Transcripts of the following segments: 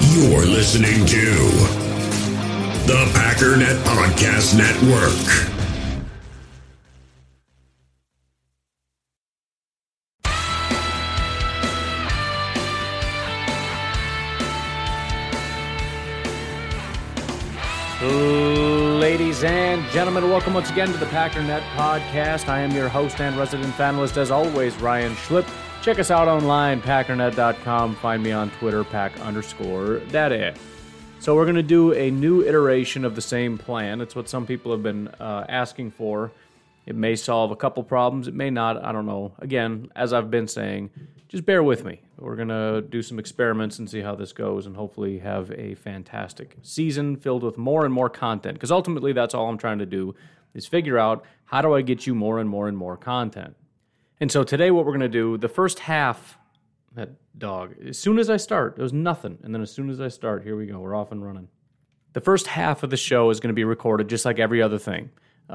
You're listening to the Packernet Podcast Network. Ladies and gentlemen, welcome once again to the Packernet Podcast. I am your host and resident fanalist, as always, Ryan Schlip. Check us out online, packernet.com. Find me on Twitter, pack_daddy. So we're going to do a new iteration of the same plan. It's what some people have been asking for. It may solve a couple problems. It may not. I don't know. Again, as I've been saying, just bear with me. We're going to do some experiments and see how this goes and hopefully have a fantastic season filled with more and more content. Because ultimately, that's all I'm trying to do is figure out how do I get you more and more and more content. And so today what we're going to do, the first half, that dog, as soon as I start, there was nothing. And then as soon as I start, here we go, we're off and running. The first half of the show is going to be recorded just like every other thing.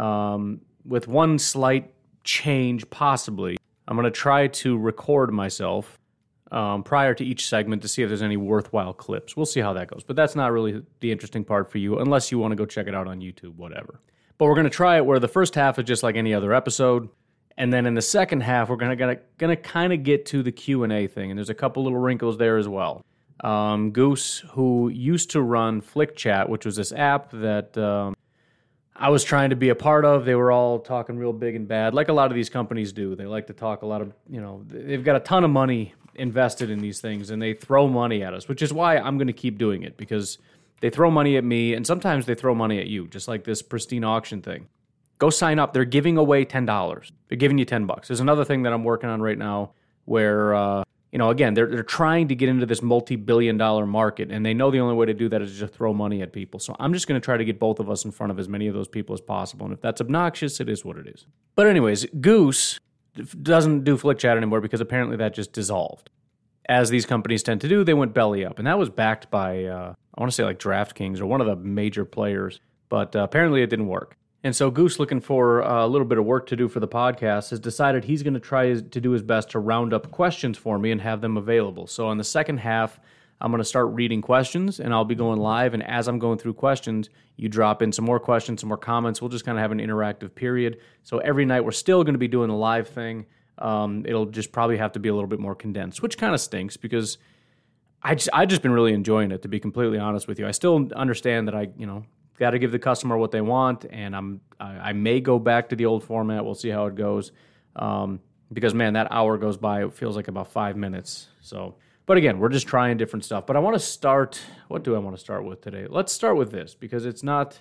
With one slight change, possibly. I'm going to try to record myself prior to each segment to see if there's any worthwhile clips. We'll see how that goes. But that's not really the interesting part for you, unless you want to go check it out on YouTube, whatever. But we're going to try it where the first half is just like any other episode. And then in the second half, we're gonna kind of get to the Q&A thing. And there's a couple little wrinkles there as well. Goose, who used to run Flick Chat, which was this app that I was trying to be a part of. They were all talking real big and bad, like a lot of these companies do. They like to talk a lot of, they've got a ton of money invested in these things, and they throw money at us, which is why I'm going to keep doing it, because they throw money at me, and sometimes they throw money at you, just like this Pristine Auction thing. Go sign up. They're giving away $10. They're giving you $10. There's another thing that I'm working on right now where, again, they're trying to get into this multi-billion-dollar market, and they know the only way to do that is just throw money at people. So I'm just going to try to get both of us in front of as many of those people as possible, and if that's obnoxious, it is what it is. But anyways, Goose doesn't do Flick Chat anymore because apparently that just dissolved. As these companies tend to do, they went belly up, and that was backed by, I want to say like DraftKings or one of the major players, but apparently it didn't work. And so Goose, looking for a little bit of work to do for the podcast, has decided he's going to try to do his best to round up questions for me and have them available. So on the second half, I'm going to start reading questions, and I'll be going live. And as I'm going through questions, you drop in some more questions, some more comments. We'll just kind of have an interactive period. So every night we're still going to be doing the live thing. It'll just probably have to be a little bit more condensed, which kind of stinks because I've just been really enjoying it, to be completely honest with you. I still understand that I got to give the customer what they want, and I may go back to the old format. We'll see how it goes, because man, that hour goes by. It feels like about 5 minutes. So, but again, we're just trying different stuff. But I want to start. What do I want to start with today? Let's start with this because it's not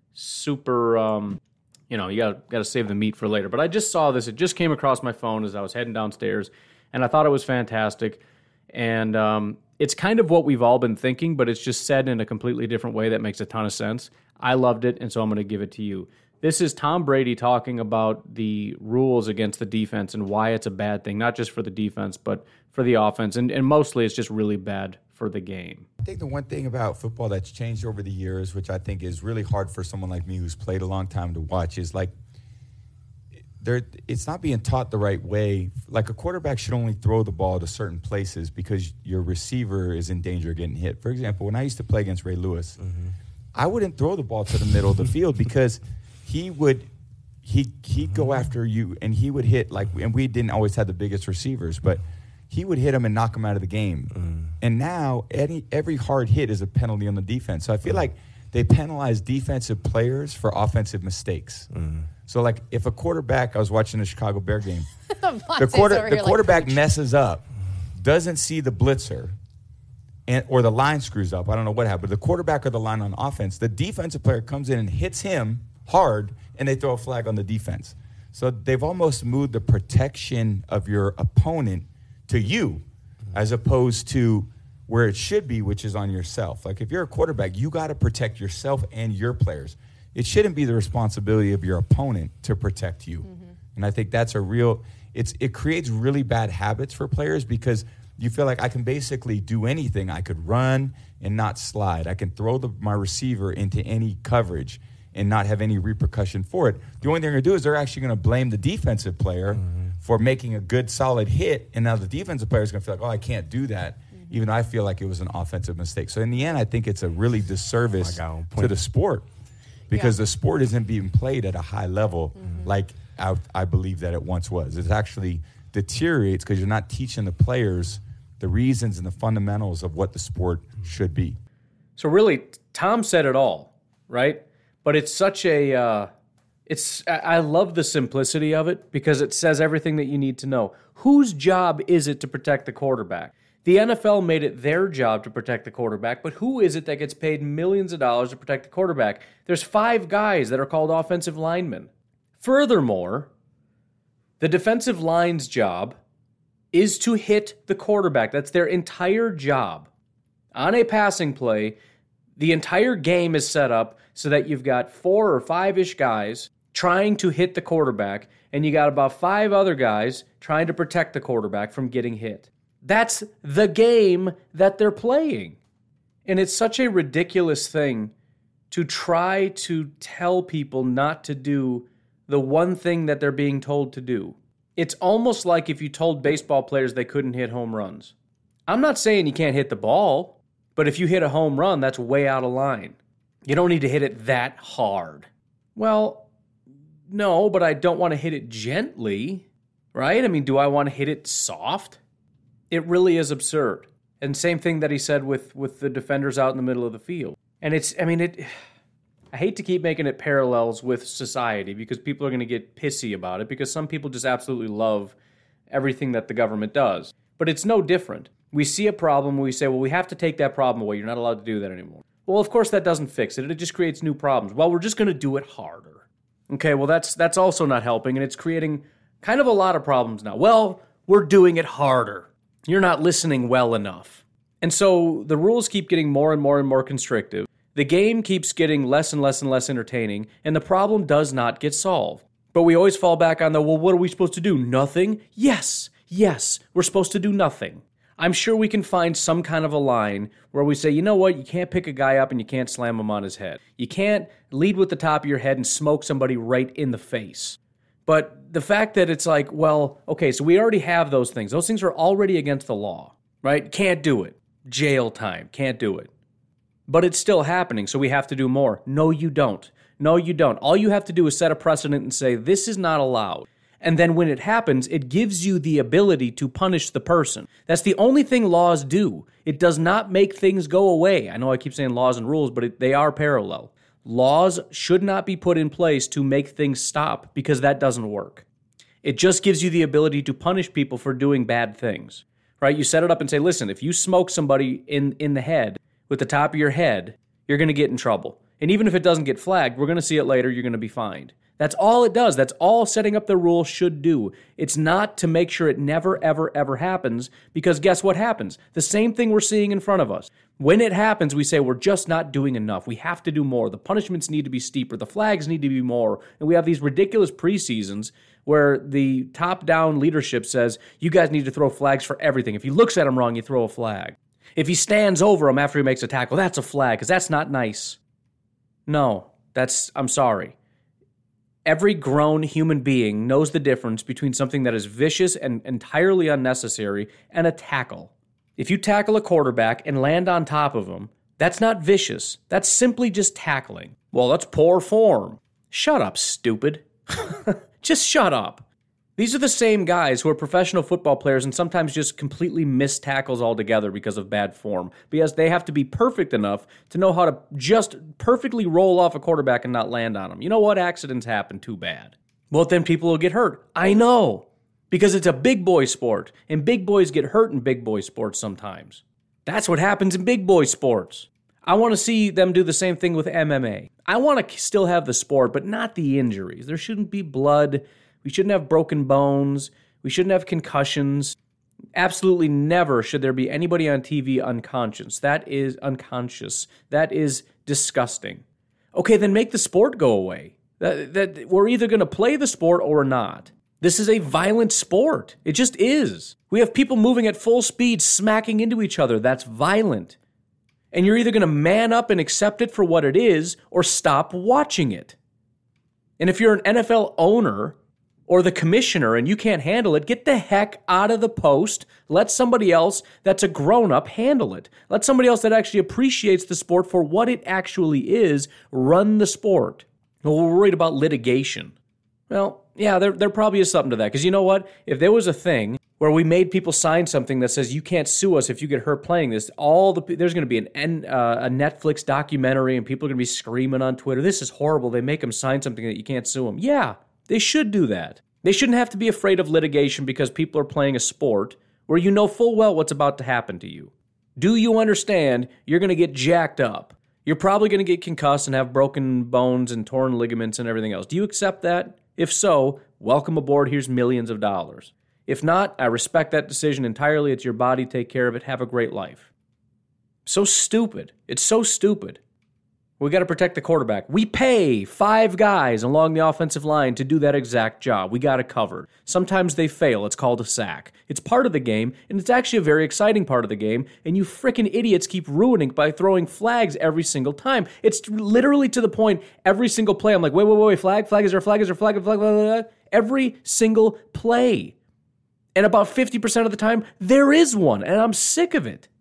super. You got to save the meat for later. But I just saw this. It just came across my phone as I was heading downstairs, and I thought it was fantastic. And it's kind of what we've all been thinking, but it's just said in a completely different way that makes a ton of sense. I loved it, and so I'm going to give it to you. This is Tom Brady talking about the rules against the defense and why it's a bad thing, not just for the defense, but for the offense. And mostly it's just really bad for the game. I think the one thing about football that's changed over the years, which I think is really hard for someone like me who's played a long time to watch, is like it's not being taught the right way. Like a quarterback should only throw the ball to certain places because your receiver is in danger of getting hit. For example, when I used to play against Ray Lewis, I wouldn't throw the ball to the middle of the field because he'd go after you and he would hit and we didn't always have the biggest receivers, but he would hit him and knock him out of the game. And now every hard hit is a penalty on the defense. So I feel like they penalize defensive players for offensive mistakes. So, like, if a quarterback, I was watching the Chicago Bear game, the quarterback messes up, doesn't see the blitzer, or the line screws up. I don't know what happened. But the quarterback or the line on offense, the defensive player comes in and hits him hard, and they throw a flag on the defense. So they've almost moved the protection of your opponent to you as opposed to where it should be, which is on yourself. Like, if you're a quarterback, you got to protect yourself and your players. It shouldn't be the responsibility of your opponent to protect you. And I think that's it creates really bad habits for players because you feel like I can basically do anything. I could run and not slide. I can throw my receiver into any coverage and not have any repercussion for it. The only thing they're going to do is they're actually going to blame the defensive player for making a good, solid hit, and now the defensive player is going to feel like, oh, I can't do that. even though I feel like it was an offensive mistake. So in the end, I think it's a really disservice to the sport because the sport isn't being played at a high level like I believe that it once was. It actually deteriorates because you're not teaching the players the reasons and the fundamentals of what the sport should be. So really, Tom said it all, right? But it's such a, I love the simplicity of it because it says everything that you need to know. Whose job is it to protect the quarterback? The NFL made it their job to protect the quarterback, but who is it that gets paid millions of dollars to protect the quarterback? There's 5 guys that are called offensive linemen. Furthermore, the defensive line's job is to hit the quarterback. That's their entire job. On a passing play, the entire game is set up so that you've got 4 or 5-ish guys trying to hit the quarterback, and you got about 5 other guys trying to protect the quarterback from getting hit. That's the game that they're playing. And it's such a ridiculous thing to try to tell people not to do the one thing that they're being told to do. It's almost like if you told baseball players they couldn't hit home runs. I'm not saying you can't hit the ball, but if you hit a home run, that's way out of line. You don't need to hit it that hard. Well, no, but I don't want to hit it gently, right? I mean, do I want to hit it soft? It really is absurd. And same thing that he said with the defenders out in the middle of the field. And I hate to keep making it parallels with society because people are going to get pissy about it because some people just absolutely love everything that the government does. But it's no different. We see a problem, we say, well, we have to take that problem away. You're not allowed to do that anymore. Well, of course that doesn't fix it. It just creates new problems. Well, we're just going to do it harder. Okay, well, that's also not helping, and it's creating kind of a lot of problems now. Well, we're doing it harder. You're not listening well enough. And so the rules keep getting more and more and more constrictive. The game keeps getting less and less and less entertaining, and the problem does not get solved. But we always fall back on well, what are we supposed to do? Nothing? Yes, we're supposed to do nothing. I'm sure we can find some kind of a line where we say, you know what, you can't pick a guy up and you can't slam him on his head. You can't lead with the top of your head and smoke somebody right in the face. But the fact that it's like, well, okay, so we already have those things. Those things are already against the law, right? Can't do it. Jail time. Can't do it. But it's still happening, so we have to do more. No, you don't. No, you don't. All you have to do is set a precedent and say, this is not allowed. And then when it happens, it gives you the ability to punish the person. That's the only thing laws do. It does not make things go away. I know I keep saying laws and rules, but they are parallel. Laws should not be put in place to make things stop because that doesn't work. It just gives you the ability to punish people for doing bad things, right? You set it up and say, listen, if you smoke somebody in the head with the top of your head, you're going to get in trouble. And even if it doesn't get flagged, we're going to see it later, you're going to be fined. That's all it does. That's all setting up the rule should do. It's not to make sure it never, ever, ever happens, because guess what happens? The same thing we're seeing in front of us. When it happens, we say we're just not doing enough. We have to do more. The punishments need to be steeper. The flags need to be more. And we have these ridiculous preseasons where the top-down leadership says, you guys need to throw flags for everything. If he looks at him wrong, you throw a flag. If he stands over him after he makes a tackle, that's a flag, because that's not nice. No, I'm sorry. Every grown human being knows the difference between something that is vicious and entirely unnecessary and a tackle. If you tackle a quarterback and land on top of him, that's not vicious. That's simply just tackling. Well, that's poor form. Shut up, stupid. Just shut up. These are the same guys who are professional football players and sometimes just completely miss tackles altogether because of bad form, because they have to be perfect enough to know how to just perfectly roll off a quarterback and not land on him. You know what? Accidents happen, too bad. Well, then people will get hurt. I know, because it's a big boy sport, and big boys get hurt in big boy sports sometimes. That's what happens in big boy sports. I want to see them do the same thing with MMA. I want to still have the sport, but not the injuries. There shouldn't be blood. We shouldn't have broken bones. We shouldn't have concussions. Absolutely never should there be anybody on TV unconscious. That is unconscious. That is disgusting. Okay, then make the sport go away. That we're either going to play the sport or not. This is a violent sport. It just is. We have people moving at full speed, smacking into each other. That's violent. And you're either going to man up and accept it for what it is or stop watching it. And if you're an NFL owner or the commissioner and you can't handle it, get the heck out of the post. Let somebody else that's a grown-up handle it. Let somebody else that actually appreciates the sport for what it actually is run the sport. Well, we're worried about litigation. Well, yeah, there probably is something to that. Because you know what? If there was a thing where we made people sign something that says you can't sue us if you get hurt playing this, there's going to be a Netflix documentary and people are going to be screaming on Twitter, this is horrible. They make them sign something that you can't sue them. Yeah, they should do that. They shouldn't have to be afraid of litigation because people are playing a sport where you know full well what's about to happen to you. Do you understand you're going to get jacked up? You're probably going to get concussed and have broken bones and torn ligaments and everything else. Do you accept that? If so, welcome aboard. Here's millions of dollars. If not, I respect that decision entirely. It's your body. Take care of it. Have a great life. So stupid. It's so stupid. We got to protect the quarterback. We pay 5 guys along the offensive line to do that exact job. We got it covered. Sometimes they fail. It's called a sack. It's part of the game, and it's actually a very exciting part of the game, and you frickin' idiots keep ruining by throwing flags every single time. It's literally to the point, every single play, I'm like, wait, flag, is there a flag, blah, blah, blah. Every single play. And about 50% of the time, there is one, and I'm sick of it.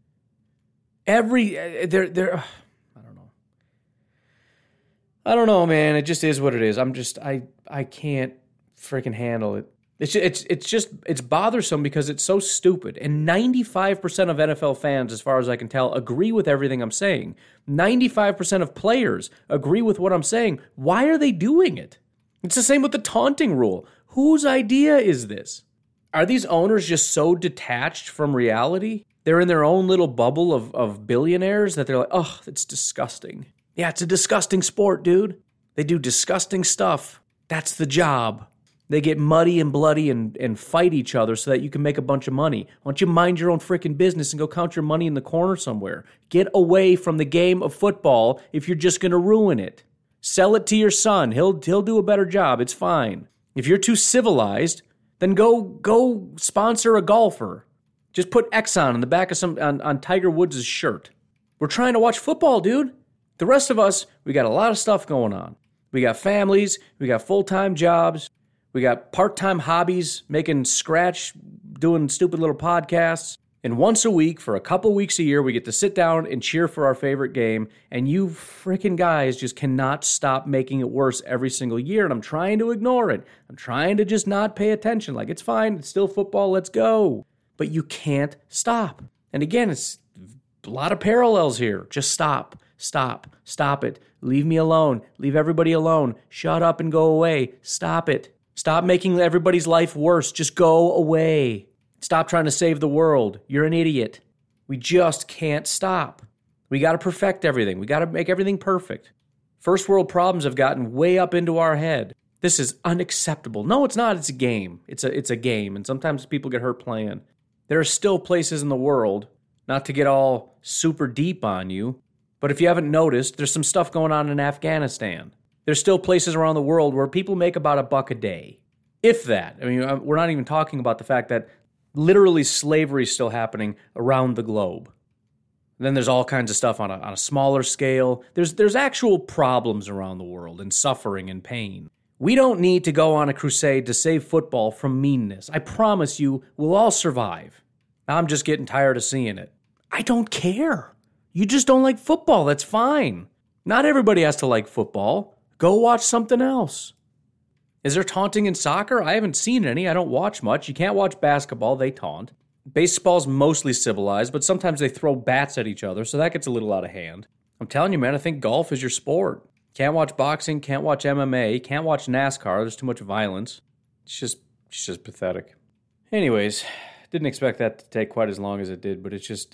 I don't know, man. It just is what it is. I can't freaking handle it. It's bothersome because it's so stupid. And 95% of NFL fans, as far as I can tell, agree with everything I'm saying. 95% of players agree with what I'm saying. Why are they doing it? It's the same with the taunting rule. Whose idea is this? Are these owners just so detached from reality? They're in their own little bubble of billionaires that they're like, oh, it's disgusting. Yeah, it's a disgusting sport, dude. They do disgusting stuff. That's the job. They get muddy and bloody and fight each other so that you can make a bunch of money. Why don't you mind your own freaking business and go count your money in the corner somewhere? Get away from the game of football if you're just going to ruin it. Sell it to your son. He'll do a better job. It's fine. If you're too civilized, then go sponsor a golfer. Just put Exxon in the back of on Tiger Woods' shirt. We're trying to watch football, dude. The rest of us, we got a lot of stuff going on. We got families, we got full-time jobs, we got part-time hobbies, making scratch, doing stupid little podcasts. And once a week, for a couple weeks a year, we get to sit down and cheer for our favorite game. And you freaking guys just cannot stop making it worse every single year. And I'm trying to ignore it. I'm trying to just not pay attention. Like, it's fine. It's still football. Let's go. But you can't stop. And again, it's a lot of parallels here. Just stop. Stop it. Leave me alone. Leave everybody alone. Shut up and go away. Stop it. Stop making everybody's life worse. Just go away. Stop trying to save the world. You're an idiot. We just can't stop. We got to perfect everything. We got to make everything perfect. First world problems have gotten way up into our head. This is unacceptable. No, it's not. It's a game. It's a game, and sometimes people get hurt playing. There are still places in the world, not to get all super deep on you, but if you haven't noticed, there's some stuff going on in Afghanistan. There's still places around the world where people make about $1 a day. If that. I mean, we're not even talking about the fact that literally slavery is still happening around the globe. And then there's all kinds of stuff on a smaller scale. There's actual problems around the world and suffering and pain. We don't need to go on a crusade to save football from meanness. I promise you, we'll all survive. I'm just getting tired of seeing it. I don't care. You just don't like football. That's fine. Not everybody has to like football. Go watch something else. Is there taunting in soccer? I haven't seen any. I don't watch much. You can't watch basketball. They taunt. Baseball's mostly civilized, but sometimes they throw bats at each other, so that gets a little out of hand. I'm telling you, man, I think golf is your sport. Can't watch boxing, can't watch MMA, can't watch NASCAR. There's too much violence. It's just pathetic. Anyways, didn't expect that to take quite as long as it did, but it just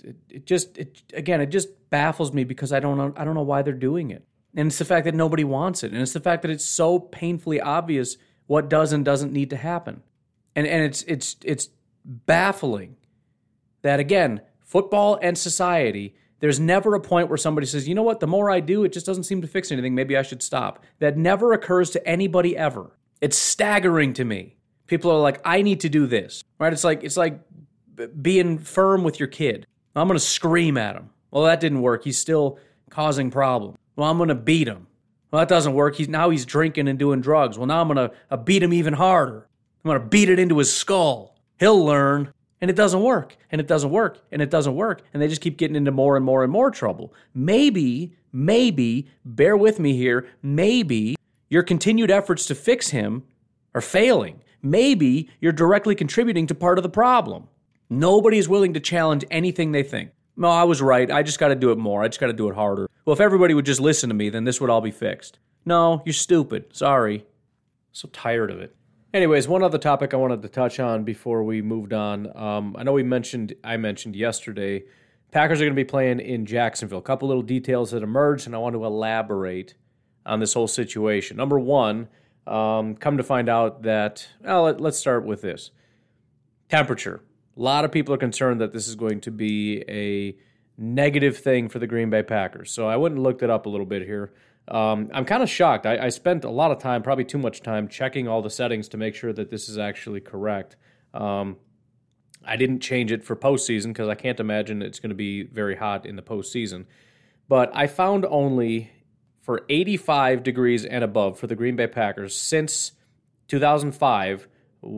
baffles me because I don't know why they're doing it. And it's the fact that nobody wants it. And it's the fact that it's so painfully obvious what does and doesn't need to happen. And it's baffling that, again, football and society, there's never a point where somebody says, you know what, the more I do, it just doesn't seem to fix anything. Maybe I should stop. That never occurs to anybody ever. It's staggering to me. People are like, I need to do this, right? It's like being firm with your kid. I'm going to scream at him. Well, that didn't work. He's still causing problems. Well, I'm going to beat him. Well, that doesn't work. He's drinking and doing drugs. Well, now I'm going to beat him even harder. I'm going to beat it into his skull. He'll learn. And it doesn't work. And it doesn't work. And it doesn't work. And they just keep getting into more and more and more trouble. Maybe, bear with me here, maybe your continued efforts to fix him are failing. Maybe you're directly contributing to part of the problem. Nobody is willing to challenge anything they think. No, I was right. I just got to do it more. I just got to do it harder. Well, if everybody would just listen to me, then this would all be fixed. No, you're stupid. Sorry. So tired of it. Anyways, one other topic I wanted to touch on before we moved on. I know I mentioned yesterday, Packers are going to be playing in Jacksonville. A couple little details that emerged, and I want to elaborate on this whole situation. Number one, come to find out that, let's start with this. Temperature. A lot of people are concerned that this is going to be a negative thing for the Green Bay Packers. So I went and looked it up a little bit here. I'm kind of shocked. I spent a lot of time, probably too much time, checking all the settings to make sure that this is actually correct. I didn't change it for postseason because I can't imagine it's going to be very hot in the postseason. But I found only for 85 degrees and above for the Green Bay Packers since 2005,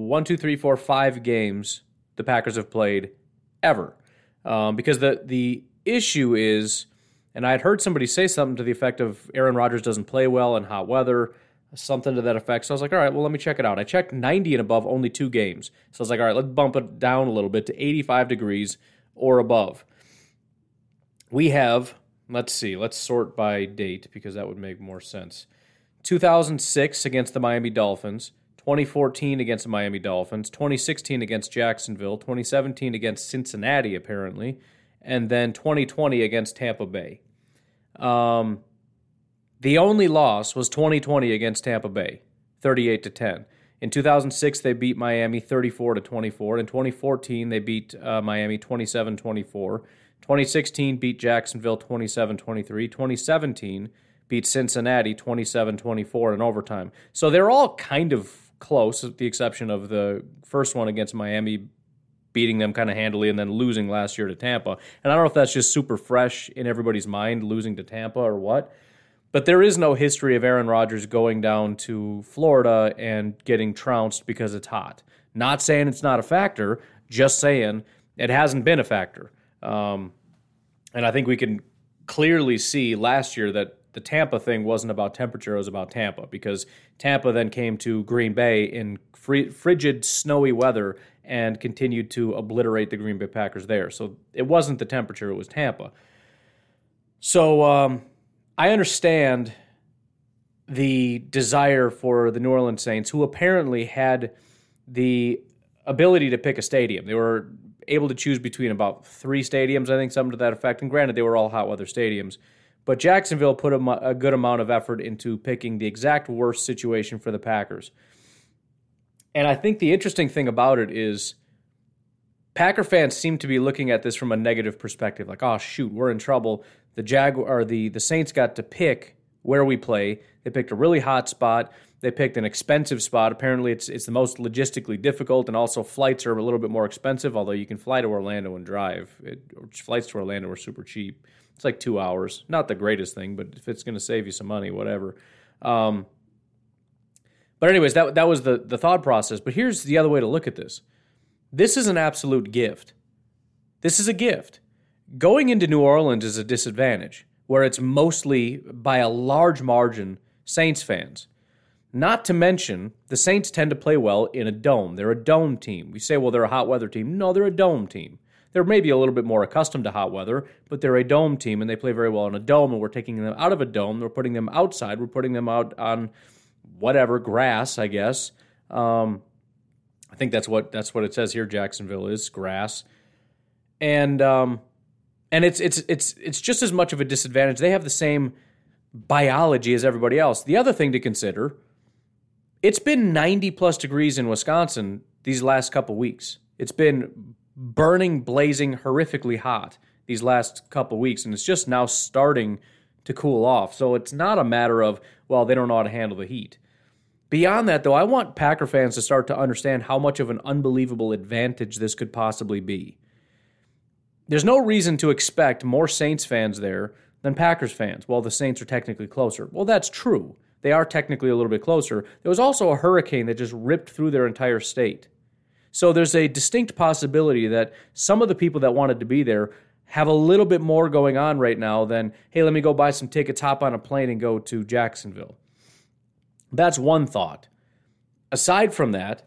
5 games the Packers have played ever. Because the issue is, and I had heard somebody say something to the effect of Aaron Rodgers doesn't play well in hot weather, something to that effect. So I was like, all right, well, let me check it out. I checked 90 and above, only 2 games. So I was like, all right, let's bump it down a little bit to 85 degrees or above. We have, let's sort by date because that would make more sense. 2006 against the Miami Dolphins, 2014 against the Miami Dolphins, 2016 against Jacksonville, 2017 against Cincinnati, apparently, and then 2020 against Tampa Bay. The only loss was 2020 against Tampa Bay, 38-10. In 2006, they beat Miami 34-24. In 2014, they beat Miami 27-24. 2016 beat Jacksonville 27-23. 2017 beat Cincinnati 27-24 in overtime. So they're all kind of close, with the exception of the first one against Miami, beating them kind of handily and then losing last year to Tampa. And I don't know if that's just super fresh in everybody's mind, losing to Tampa or what. But there is no history of Aaron Rodgers going down to Florida and getting trounced because it's hot. Not saying it's not a factor, just saying it hasn't been a factor. And I think we can clearly see last year that the Tampa thing wasn't about temperature, it was about Tampa, because Tampa then came to Green Bay in frigid, snowy weather and continued to obliterate the Green Bay Packers there. So it wasn't the temperature, it was Tampa. So I understand the desire for the New Orleans Saints, who apparently had the ability to pick a stadium. They were able to choose between about 3 stadiums, I think, something to that effect. And granted, they were all hot weather stadiums. But Jacksonville put a good amount of effort into picking the exact worst situation for the Packers. And I think the interesting thing about it is Packer fans seem to be looking at this from a negative perspective. Like, oh, shoot, we're in trouble. The Saints got to pick where we play. They picked a really hot spot. They picked an expensive spot. Apparently, it's the most logistically difficult, and also flights are a little bit more expensive, although you can fly to Orlando and drive. Flights to Orlando are super cheap. It's like 2 hours. Not the greatest thing, but if it's going to save you some money, whatever. But anyways, that was the thought process. But here's the other way to look at this. This is an absolute gift. This is a gift. Going into New Orleans is a disadvantage, where it's mostly, by a large margin, Saints fans. Not to mention, the Saints tend to play well in a dome. They're a dome team. We say, well, they're a hot weather team. No, they're a dome team. They're maybe a little bit more accustomed to hot weather, but they're a dome team, and they play very well in a dome, and we're taking them out of a dome. We're putting them outside. We're putting them out on whatever, grass, I guess. I think that's what it says here, Jacksonville is, grass. And it's just as much of a disadvantage. They have the same biology as everybody else. The other thing to consider, it's been 90-plus degrees in Wisconsin these last couple weeks. It's been burning, blazing, horrifically hot these last couple weeks, and it's just now starting to cool off. So it's not a matter of, well, they don't know how to handle the heat. Beyond that, though, I want Packer fans to start to understand how much of an unbelievable advantage this could possibly be. There's no reason to expect more Saints fans there than Packers fans. Well, the Saints are technically closer. Well, that's true. They are technically a little bit closer. There was also a hurricane that just ripped through their entire state. So there's a distinct possibility that some of the people that wanted to be there have a little bit more going on right now than, hey, let me go buy some tickets, hop on a plane, and go to Jacksonville. That's one thought. Aside from that,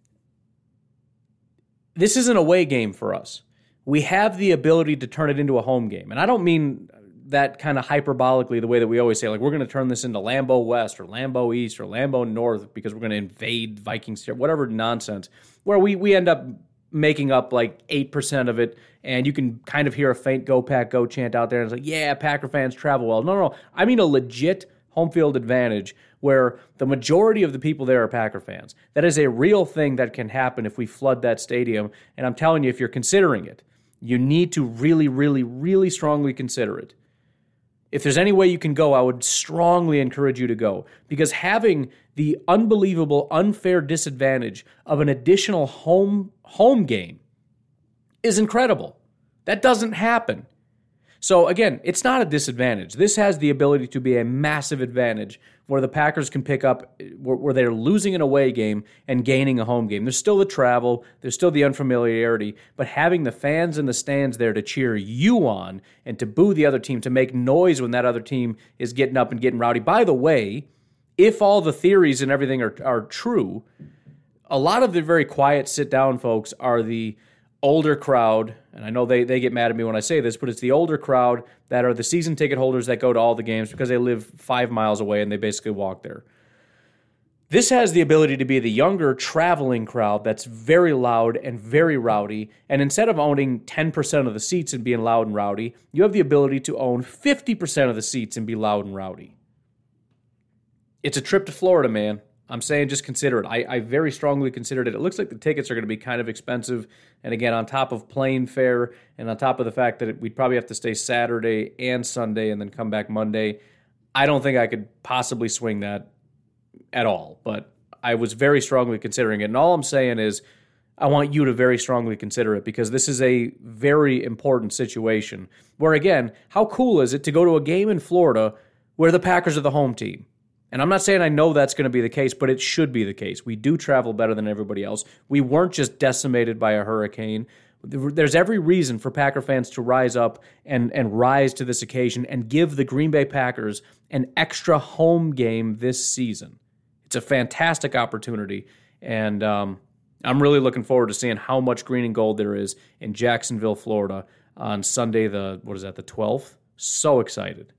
this is an away game for us. We have the ability to turn it into a home game. And I don't mean that kind of hyperbolically the way that we always say, like, we're going to turn this into Lambeau West or Lambeau East or Lambeau North because we're going to invade Vikings, whatever nonsense, where we end up making up like 8% of it, and you can kind of hear a faint Go Pack Go chant out there, and it's like, yeah, Packer fans travel well. No. I mean a legit home field advantage where the majority of the people there are Packer fans. That is a real thing that can happen if we flood that stadium, and I'm telling you, if you're considering it, you need to really, really, really strongly consider it. If there's any way you can go, I would strongly encourage you to go, because having the unbelievable, unfair disadvantage of an additional home game is incredible. That doesn't happen. So again, it's not a disadvantage. This has the ability to be a massive advantage where the Packers can pick up, where they're losing an away game and gaining a home game. There's still the travel, there's still the unfamiliarity, but having the fans in the stands there to cheer you on and to boo the other team, to make noise when that other team is getting up and getting rowdy. By the way, if all the theories and everything are true, a lot of the very quiet sit-down folks are the older crowd, and I know they get mad at me when I say this, but it's the older crowd that are the season ticket holders that go to all the games because they live 5 miles away and they basically walk there. This has the ability to be the younger traveling crowd that's very loud and very rowdy, and instead of owning 10% of the seats and being loud and rowdy, you have the ability to own 50% of the seats and be loud and rowdy. It's a trip to Florida, man. I'm saying just consider it. I very strongly considered it. It looks like the tickets are going to be kind of expensive. And again, on top of plane fare and on top of the fact that we'd probably have to stay Saturday and Sunday and then come back Monday, I don't think I could possibly swing that at all. But I was very strongly considering it. And all I'm saying is I want you to very strongly consider it, because this is a very important situation where, again, how cool is it to go to a game in Florida where the Packers are the home team? And I'm not saying I know that's going to be the case, but it should be the case. We do travel better than everybody else. We weren't just decimated by a hurricane. There's every reason for Packer fans to rise up and rise to this occasion and give the Green Bay Packers an extra home game this season. It's a fantastic opportunity, and I'm really looking forward to seeing how much green and gold there is in Jacksonville, Florida on Sunday, the 12th? So excited.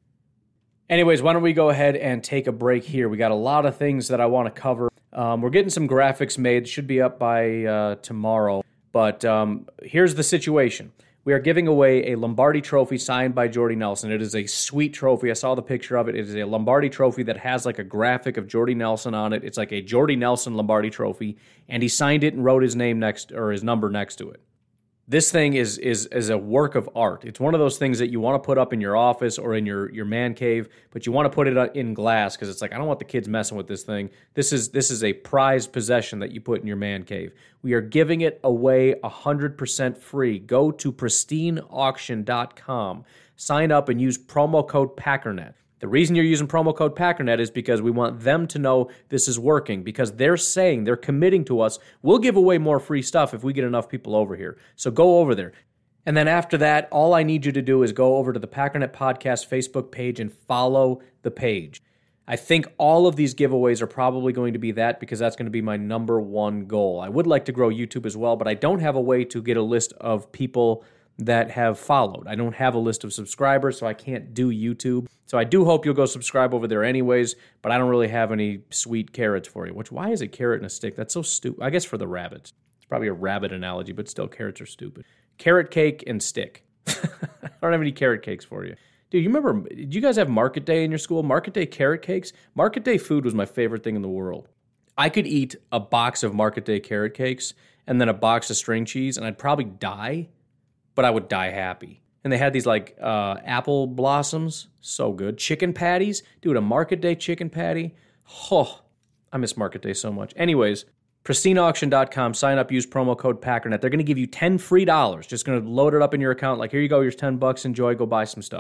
Anyways, why don't we go ahead and take a break here? We got a lot of things that I want to cover. We're getting some graphics made. Should be up by tomorrow. But here's the situation. We are giving away a Lombardi trophy signed by Jordy Nelson. It is a sweet trophy. I saw the picture of it. It is a Lombardi trophy that has like a graphic of Jordy Nelson on it. It's like a Jordy Nelson Lombardi trophy. And he signed it and wrote his name next, or his number next to it. This thing is a work of art. It's one of those things that you want to put up in your office or in your man cave, but you want to put it in glass because it's like, I don't want the kids messing with this thing. This is a prized possession that you put in your man cave. We are giving it away 100% free. Go to pristineauction.com. Sign up and use promo code PACKERNET. The reason you're using promo code PACKERNET is because we want them to know this is working, because they're committing to us, we'll give away more free stuff if we get enough people over here. So go over there. And then after that, all I need you to do is go over to the Packernet Podcast Facebook page and follow the page. I think all of these giveaways are probably going to be that, because that's going to be my number one goal. I would like to grow YouTube as well, but I don't have a way to get a list of people that have followed. I don't have a list of subscribers, so I can't do YouTube. So I do hope you'll go subscribe over there anyways, but I don't really have any sweet carrots for you. Why is a carrot and a stick? That's so stupid. I guess for the rabbits. It's probably a rabbit analogy, but still, carrots are stupid. Carrot cake and stick. I don't have any carrot cakes for you. Dude, you remember, did you guys have Market Day in your school? Market Day carrot cakes? Market Day food was my favorite thing in the world. I could eat a box of Market Day carrot cakes and then a box of string cheese, and I'd probably die, but I would die happy. And they had these like apple blossoms, so good. Chicken patties, dude, a Market Day chicken patty. Oh, I miss Market Day so much. Anyways, pristineauction.com, sign up, use promo code PACKERNET. They're going to give you $10 free. Just going to load it up in your account. Like, here you go, here's $10, enjoy, go buy some stuff.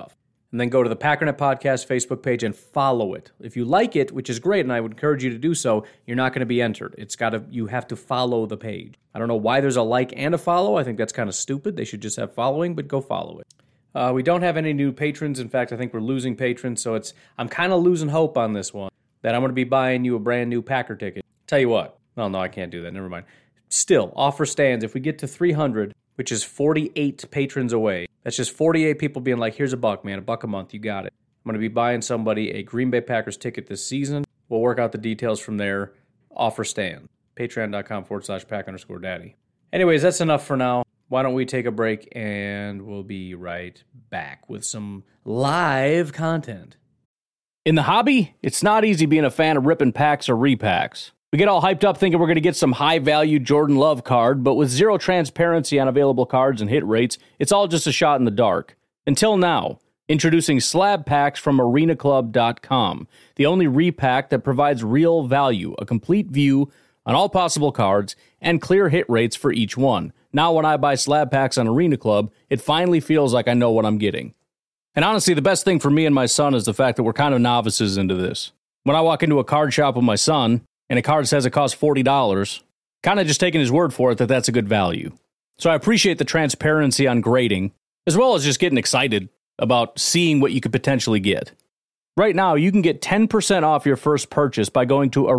and then go to the Packernet Podcast Facebook page and follow it. If you like it, which is great, and I would encourage you to do so, you're not going to be entered. You have to follow the page. I don't know why there's a like and a follow. I think that's kind of stupid. They should just have following, but go follow it. We don't have any new patrons. In fact, I think we're losing patrons, so I'm kind of losing hope on this one that I'm going to be buying you a brand new Packer ticket. Tell you what. No, I can't do that. Never mind. Still, offer stands. If we get to 300, which is 48 patrons away, that's just 48 people being like, here's $1, man, $1 a month, you got it. I'm going to be buying somebody a Green Bay Packers ticket this season. We'll work out the details from there. Offer stand. Patreon.com/Pack_Daddy. Anyways, that's enough for now. Why don't we take a break, and we'll be right back with some live content. In the hobby, it's not easy being a fan of ripping packs or repacks. We get all hyped up thinking we're going to get some high-value Jordan Love card, but with zero transparency on available cards and hit rates, it's all just a shot in the dark. Until now, introducing slab packs from arenaclub.com, the only repack that provides real value, a complete view on all possible cards, and clear hit rates for each one. Now when I buy slab packs on Arena Club, it finally feels like I know what I'm getting. And honestly, the best thing for me and my son is the fact that we're kind of novices into this. When I walk into a card shop with my son, and a card says it costs $40, kind of just taking his word for it that that's a good value. So I appreciate the transparency on grading, as well as just getting excited about seeing what you could potentially get. Right now, you can get 10% off your first purchase by going to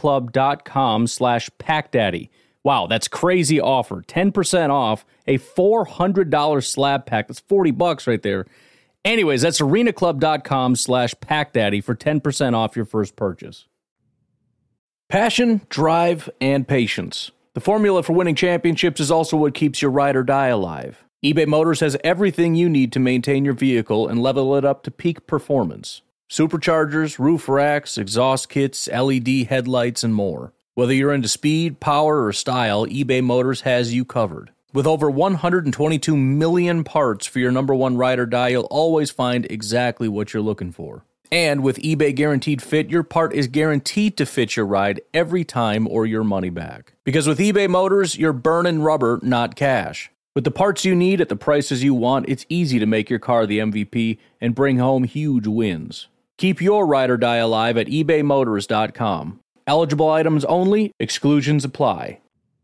arenaclub.com/PackDaddy. Wow, that's crazy offer. 10% off a $400 slab pack. That's $40 right there. Anyways, that's arenaclub.com/PackDaddy for 10% off your first purchase. Passion, drive, and patience. The formula for winning championships is also what keeps your ride or die alive. eBay Motors has everything you need to maintain your vehicle and level it up to peak performance. Superchargers, roof racks, exhaust kits, LED headlights, and more. Whether you're into speed, power, or style, eBay Motors has you covered. With over 122 million parts for your number one ride or die, you'll always find exactly what you're looking for. And with eBay Guaranteed Fit, your part is guaranteed to fit your ride every time or your money back. Because with eBay Motors, you're burning rubber, not cash. With the parts you need at the prices you want, it's easy to make your car the MVP and bring home huge wins. Keep your ride or die alive at ebaymotors.com. Eligible items only, exclusions apply.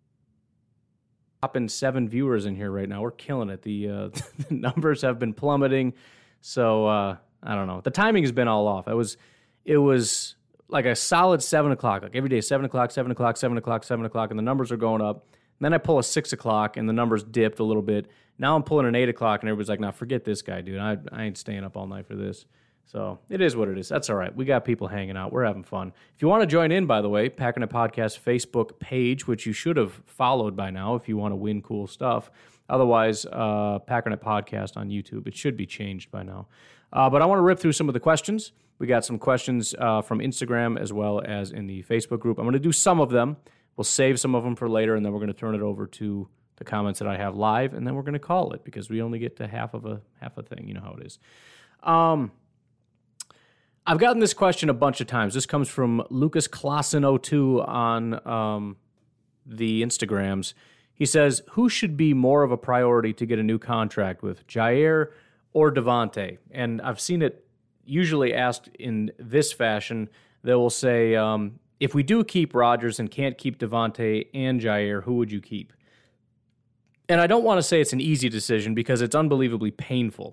Popping 7 viewers in here right now. We're killing it. The numbers have been plummeting, so I don't know. The timing has been all off. It was like a solid 7 o'clock. Like every day, 7 o'clock, 7 o'clock, 7 o'clock, 7 o'clock, and the numbers are going up. And then I pull a 6 o'clock, and the numbers dipped a little bit. Now I'm pulling an 8 o'clock, and everybody's like, nah, forget this guy, dude. I ain't staying up all night for this. So it is what it is. That's all right. We got people hanging out. We're having fun. If you want to join in, by the way, Packernet Podcast Facebook page, which you should have followed by now if you want to win cool stuff. Otherwise, Packernet Podcast on YouTube. It should be changed by now. But I want to rip through some of the questions. We got some questions from Instagram as well as in the Facebook group. I'm going to do some of them. We'll save some of them for later, and then we're going to turn it over to the comments that I have live, and then we're going to call it because we only get to half a thing. You know how it is. I've gotten this question a bunch of times. This comes from Lucas Klassen02 on the Instagrams. He says, who should be more of a priority to get a new contract with, Jair or Davante? And I've seen it usually asked in this fashion. They will say, if we do keep Rodgers and can't keep Davante and Jair, who would you keep? And I don't want to say it's an easy decision because it's unbelievably painful.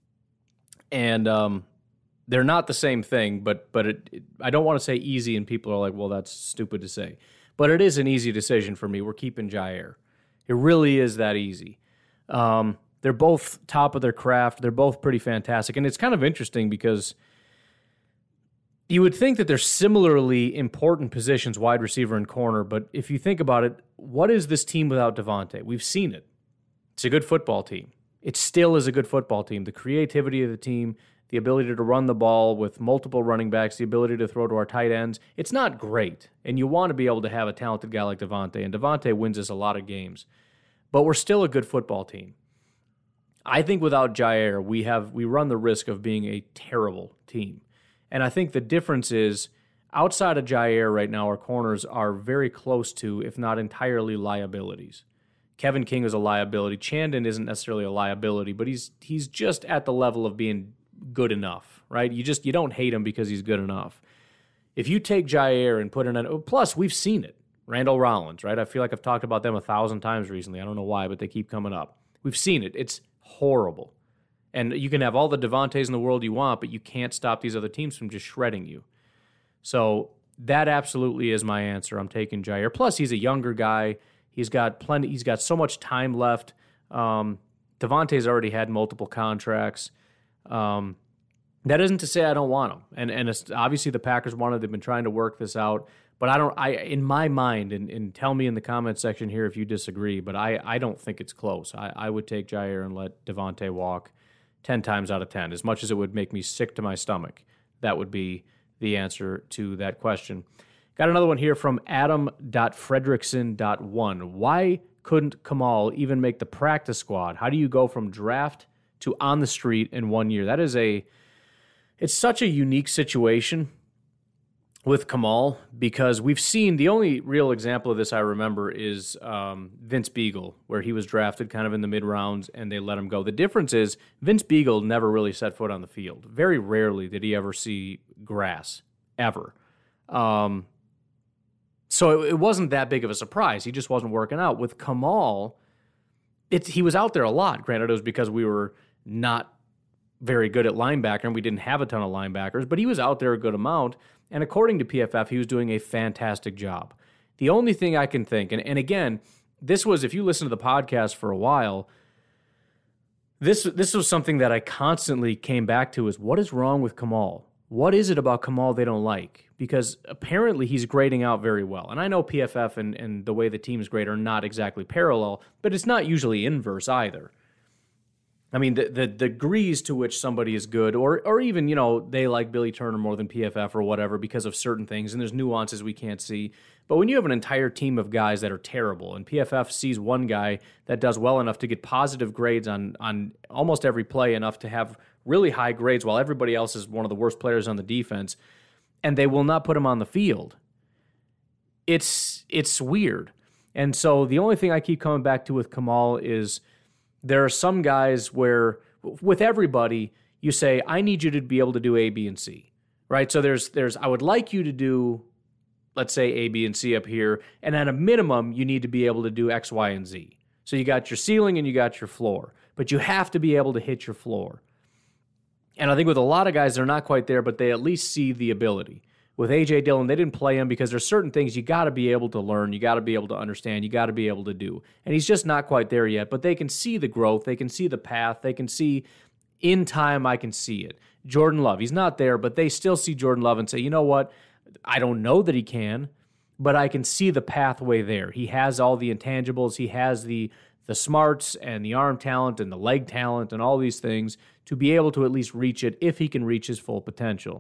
And they're not the same thing, but I don't want to say easy, and people are like, well, that's stupid to say. But it is an easy decision for me. We're keeping Jair. It really is that easy. They're both top of their craft. They're both pretty fantastic. And it's kind of interesting because you would think that they're similarly important positions, wide receiver and corner, but if you think about it, what is this team without Davante? We've seen it. It's a good football team. It still is a good football team. The creativity of the team, the ability to run the ball with multiple running backs, the ability to throw to our tight ends, it's not great. And you want to be able to have a talented guy like Davante, and Davante wins us a lot of games. But we're still a good football team. I think without Jair, we run the risk of being a terrible team. And I think the difference is, outside of Jair right now, our corners are very close to, if not entirely, liabilities. Kevin King is a liability. Chandon isn't necessarily a liability, but he's just at the level of being good enough, right? You don't hate him because he's good enough. If you take Jair and put in plus we've seen it. Randall Rollins, right? I feel like I've talked about them 1,000 times recently. I don't know why, but they keep coming up. We've seen it. It's horrible. And you can have all the Devontaes in the world you want, but you can't stop these other teams from just shredding you. So that absolutely is my answer. I'm taking Jair. Plus, he's a younger guy. He's got so much time left. Devontae's already had multiple contracts. That isn't to say I don't want him. And it's, obviously the Packers wanted. They've been trying to work this out. But in my mind, and tell me in the comment section here if you disagree, but I don't think it's close. I would take Jair and let Devontae walk 10 times out of 10. As much as it would make me sick to my stomach, that would be the answer to that question. Got another one here from Adam.Fredrickson.1. Why couldn't Kamal even make the practice squad? How do you go from draft to on the street in 1 year? It's such a unique situation with Kamal, because we've seen the only real example of this I remember is Vince Beagle, where he was drafted kind of in the mid-rounds and they let him go. The difference is Vince Beagle never really set foot on the field. Very rarely did he ever see grass, ever. So it wasn't that big of a surprise. He just wasn't working out. With Kamal, he was out there a lot. Granted, it was because we were not very good at linebacker and we didn't have a ton of linebackers, but he was out there a good amount. And according to PFF, he was doing a fantastic job. The only thing I can think, and again, this was, if you listen to the podcast for a while, this was something that I constantly came back to, is what is wrong with Kamal? What is it about Kamal they don't like? Because apparently he's grading out very well. And I know PFF and the way the teams grade are not exactly parallel, but it's not usually inverse either. I mean, the degrees to which somebody is good, or even, they like Billy Turner more than PFF or whatever because of certain things, and there's nuances we can't see. But when you have an entire team of guys that are terrible, and PFF sees one guy that does well enough to get positive grades on almost every play, enough to have really high grades, while everybody else is one of the worst players on the defense, and they will not put him on the field, it's weird. And so the only thing I keep coming back to with Kamal is, there are some guys where, with everybody, you say, I need you to be able to do A, B, and C, right? So there's I would like you to do, let's say, A, B, and C up here, and at a minimum, you need to be able to do X, Y, and Z. So you got your ceiling and you got your floor, but you have to be able to hit your floor. And I think with a lot of guys, they're not quite there, but they at least see the ability. With A.J. Dillon, they didn't play him because there's certain things you got to be able to learn, you got to be able to understand, you got to be able to do. And he's just not quite there yet, but they can see the growth, they can see the path, they can see, in time, I can see it. Jordan Love, he's not there, but they still see Jordan Love and say, you know what, I don't know that he can, but I can see the pathway there. He has all the intangibles, he has the smarts and the arm talent and the leg talent and all these things to be able to at least reach it if he can reach his full potential.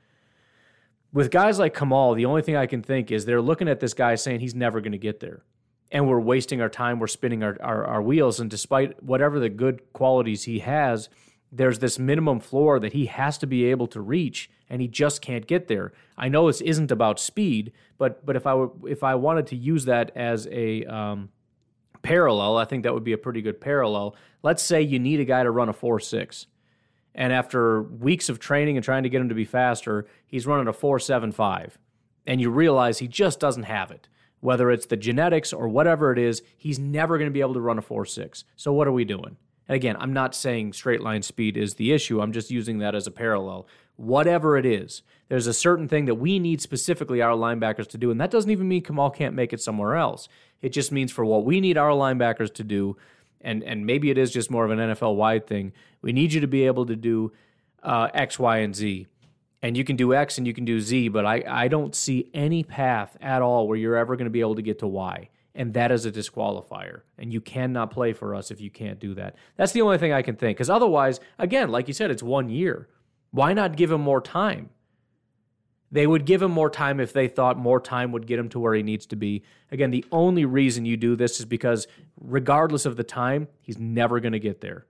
With guys like Kamal, the only thing I can think is they're looking at this guy saying he's never going to get there. And we're wasting our time, we're spinning our wheels, and despite whatever the good qualities he has, there's this minimum floor that he has to be able to reach, and he just can't get there. I know this isn't about speed, but if I wanted to use that as a parallel, I think that would be a pretty good parallel. Let's say you need a guy to run a 4.6. And after weeks of training and trying to get him to be faster, he's running a 4.75. And you realize he just doesn't have it. Whether it's the genetics or whatever it is, he's never going to be able to run a 4.6. So what are we doing? And again, I'm not saying straight line speed is the issue. I'm just using that as a parallel. Whatever it is, there's a certain thing that we need specifically our linebackers to do. And that doesn't even mean Kamal can't make it somewhere else. It just means for what we need our linebackers to do, and maybe it is just more of an NFL-wide thing, we need you to be able to do X, Y, and Z. And you can do X and you can do Z, but I don't see any path at all where you're ever going to be able to get to Y. And that is a disqualifier. And you cannot play for us if you can't do that. That's the only thing I can think. Because otherwise, again, like you said, it's 1 year. Why not give him more time? They would give him more time if they thought more time would get him to where he needs to be. Again, the only reason you do this is because regardless of the time, he's never going to get there.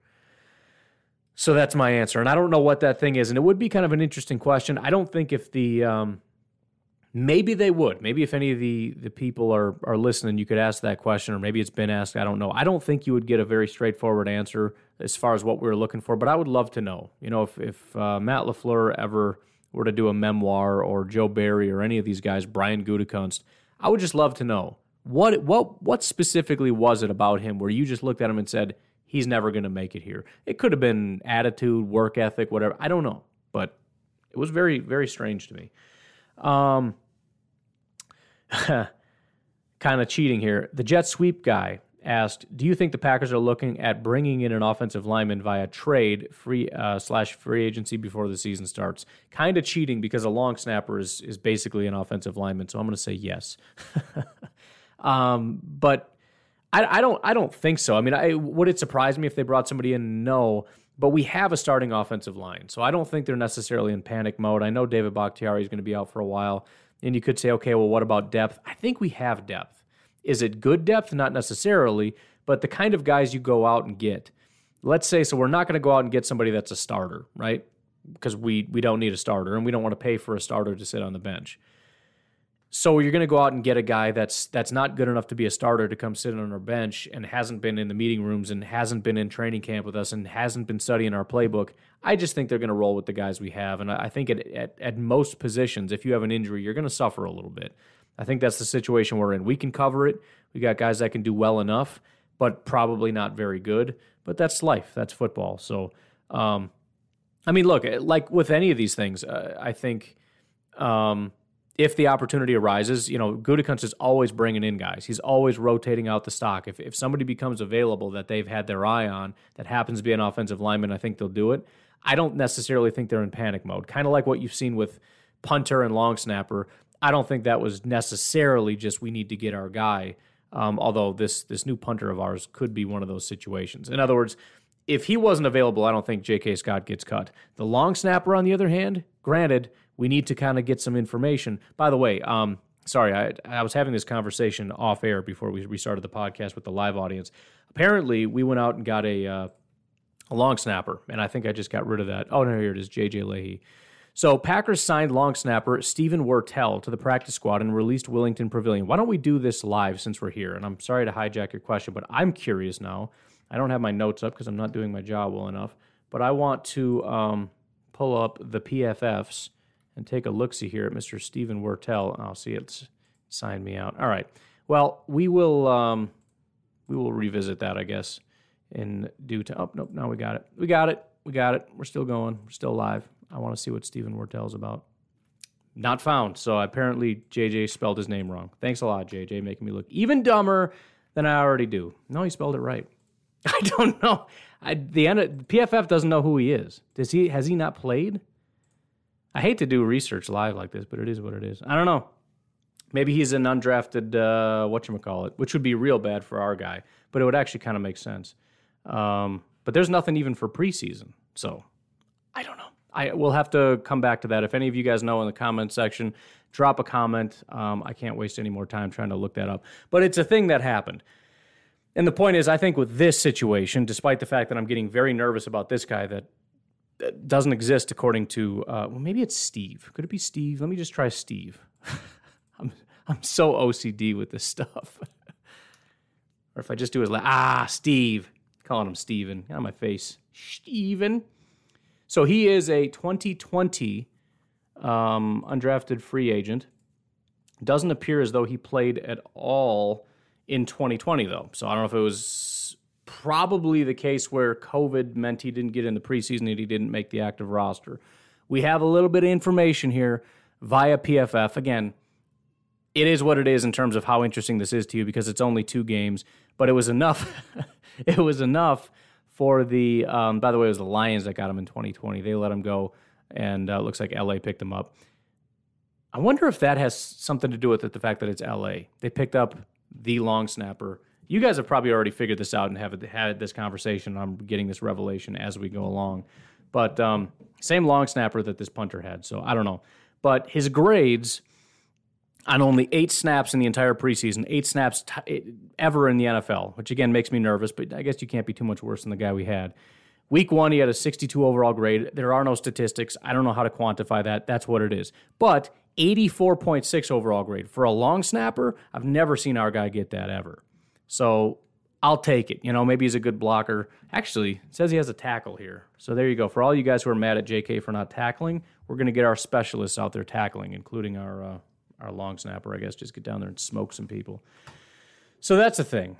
So that's my answer. And I don't know what that thing is. And it would be kind of an interesting question. I don't think if the Maybe they would. Maybe if any of the people are listening, you could ask that question, or maybe it's been asked. I don't know. I don't think you would get a very straightforward answer as far as what we were looking for, but I would love to know. You know, if Matt LaFleur ever were to do a memoir, or Joe Barry, or any of these guys, Brian Gutekunst, I would just love to know what specifically was it about him where you just looked at him and said, he's never going to make it here. It could have been attitude, work ethic, whatever. I don't know, but it was very, very strange to me. Kind of cheating here. The jet sweep guy asked, do you think the Packers are looking at bringing in an offensive lineman via trade, free agency before the season starts? Kind of cheating because a long snapper is basically an offensive lineman, so I'm going to say yes. But I don't think so. I mean, would it surprise me if they brought somebody in? No. But we have a starting offensive line, so I don't think they're necessarily in panic mode. I know David Bakhtiari is going to be out for a while, and you could say, okay, well, what about depth? I think we have depth. Is it good depth? Not necessarily, but the kind of guys you go out and get. Let's say, so we're not going to go out and get somebody that's a starter, right? Because we don't need a starter, and we don't want to pay for a starter to sit on the bench. So you're going to go out and get a guy that's not good enough to be a starter to come sit on our bench and hasn't been in the meeting rooms and hasn't been in training camp with us and hasn't been studying our playbook. I just think they're going to roll with the guys we have. And I think at most positions, if you have an injury, you're going to suffer a little bit. I think that's the situation we're in. We can cover it. We got guys that can do well enough, but probably not very good. But that's life. That's football. So, I mean, look, like with any of these things, I think if the opportunity arises, you know, Gutekunst is always bringing in guys. He's always rotating out the stock. If somebody becomes available that they've had their eye on that happens to be an offensive lineman, I think they'll do it. I don't necessarily think they're in panic mode. Kind of like what you've seen with punter and long snapper. I don't think that was necessarily just we need to get our guy, although this new punter of ours could be one of those situations. In other words, if he wasn't available, I don't think J.K. Scott gets cut. The long snapper, on the other hand, granted, we need to kind of get some information. By the way, sorry, I was having this conversation off air before we restarted the podcast with the live audience. Apparently, we went out and got a long snapper, and I think I just got rid of that. Oh, no, here it is, J.J. Leahy. So Packers signed long snapper Stephen Wirtel to the practice squad and released Willington Pavilion. Why don't we do this live since we're here? And I'm sorry to hijack your question, but I'm curious now. I don't have my notes up because I'm not doing my job well enough, but I want to pull up the PFFs and take a look-see here at Mr. Stephen Wirtel. I'll see it's signed me out. All right. Well, we will revisit that, I guess, in due time. Oh, nope, now we got it. We got it. We're still going. We're still live. I want to see what Stephen Wirtel's about. Not found. So apparently JJ spelled his name wrong. Thanks a lot, JJ, making me look even dumber than I already do. No, he spelled it right. I don't know. PFF doesn't know who he is. Has he not played? I hate to do research live like this, but it is what it is. I don't know. Maybe he's an undrafted whatchamacallit, which would be real bad for our guy, but it would actually kind of make sense. But there's nothing even for preseason, so I don't know. We'll have to come back to that. If any of you guys know in the comment section, drop a comment. I can't waste any more time trying to look that up. But it's a thing that happened. And the point is, I think with this situation, despite the fact that I'm getting very nervous about this guy that doesn't exist according to, well, maybe it's Steve. Could it be Steve? Let me just try Steve. I'm so OCD with this stuff. Or if I just do his Steve. Calling him Steven. On my face. Steven. So he is a 2020 undrafted free agent. Doesn't appear as though he played at all in 2020, though. So I don't know if it was probably the case where COVID meant he didn't get in the preseason and he didn't make the active roster. We have a little bit of information here via PFF. Again, it is what it is in terms of how interesting this is to you because it's only 2 games, but it was enough. It was enough for the, by the way, it was the Lions that got him in 2020. They let him go, and it looks like L.A. picked him up. I wonder if that has something to do with it, the fact that it's L.A. They picked up the long snapper. You guys have probably already figured this out and have had this conversation. I'm getting this revelation as we go along. But same long snapper that this punter had, so I don't know. But his grades on only 8 snaps in the entire preseason, 8 snaps ever in the NFL, which again makes me nervous, but I guess you can't be too much worse than the guy we had. Week 1, he had a 62 overall grade. There are no statistics. I don't know how to quantify that. That's what it is. But 84.6 overall grade. For a long snapper, I've never seen our guy get that ever. So I'll take it. Maybe he's a good blocker. Actually, it says he has a tackle here. So there you go. For all you guys who are mad at JK for not tackling, we're going to get our specialists out there tackling, including our long snapper, I guess. Just get down there and smoke some people. So that's the thing.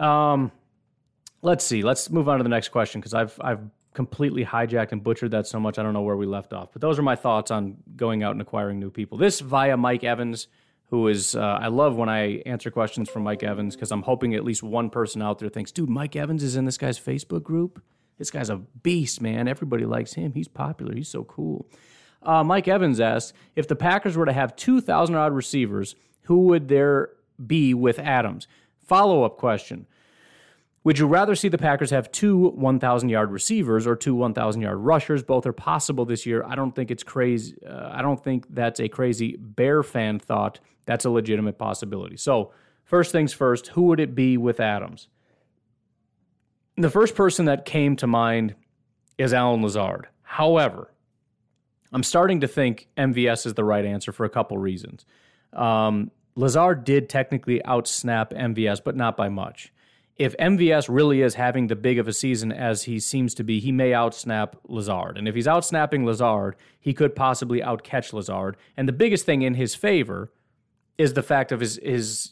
Let's see. Let's move on to the next question because I've completely hijacked and butchered that so much I don't know where we left off. But those are my thoughts on going out and acquiring new people. This via Mike Evans, who is, I love when I answer questions from Mike Evans because I'm hoping at least one person out there thinks, dude, Mike Evans is in this guy's Facebook group. This guy's a beast, man. Everybody likes him. He's popular. He's so cool. Mike Evans asks, if the Packers were to have 2,000-odd receivers, who would there be with Adams? Follow-up question. Would you rather see the Packers have 2 1,000-yard receivers or 2 1,000-yard rushers? Both are possible this year. I don't think it's crazy. I don't think that's a crazy Bear fan thought. That's a legitimate possibility. So, first things first, who would it be with Adams? The first person that came to mind is Allen Lazard. However, I'm starting to think MVS is the right answer for a couple reasons. Lazard did technically outsnap MVS, but not by much. If MVS really is having the big of a season as he seems to be, he may outsnap Lazard. And if he's outsnapping Lazard, he could possibly outcatch Lazard. And the biggest thing in his favor is the fact of his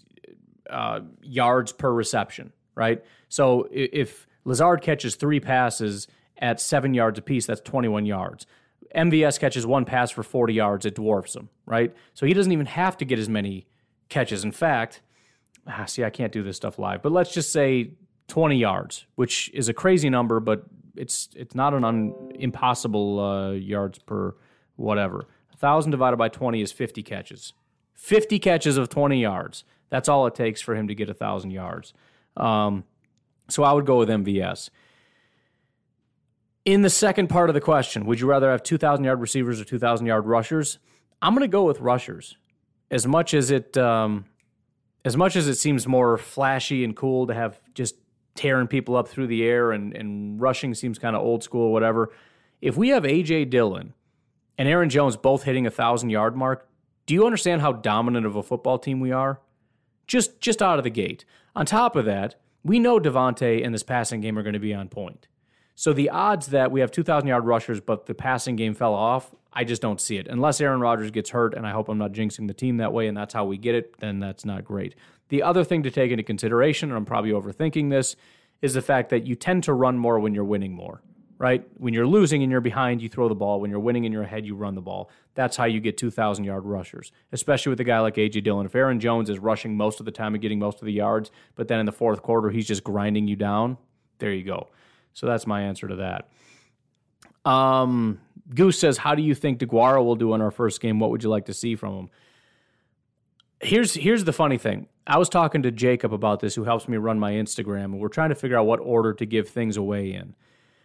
yards per reception, right? So if Lazard catches 3 passes at 7 yards apiece, that's 21 yards. MVS catches 1 pass for 40 yards, it dwarfs him, right? So he doesn't even have to get as many catches. In fact, I can't do this stuff live, but let's just say 20 yards, which is a crazy number, but it's not an impossible yards per whatever. 1,000 divided by 20 is 50 catches. 50 catches of 20 yards. That's all it takes for him to get 1,000 yards. So I would go with MVS. In the second part of the question, would you rather have 2,000-yard receivers or 2,000-yard rushers? I'm going to go with rushers. As much as it seems more flashy and cool to have just tearing people up through the air and rushing seems kind of old school or whatever, if we have A.J. Dillon and Aaron Jones both hitting 1,000-yard mark, do you understand how dominant of a football team we are? Just out of the gate. On top of that, we know Devontae and this passing game are going to be on point. So the odds that we have 2,000-yard rushers but the passing game fell off, I just don't see it. Unless Aaron Rodgers gets hurt, and I hope I'm not jinxing the team that way, and that's how we get it, then that's not great. The other thing to take into consideration, and I'm probably overthinking this, is the fact that you tend to run more when you're winning more, right? When you're losing and you're behind, you throw the ball. When you're winning and you're ahead, you run the ball. That's how you get 2,000-yard rushers, especially with a guy like A.J. Dillon. If Aaron Jones is rushing most of the time and getting most of the yards, but then in the fourth quarter he's just grinding you down, there you go. So that's my answer to that. Goose says, how do you think DeGuara will do in our first game? What would you like to see from him? Here's the funny thing. I was talking to Jacob about this, who helps me run my Instagram, and we're trying to figure out what order to give things away in.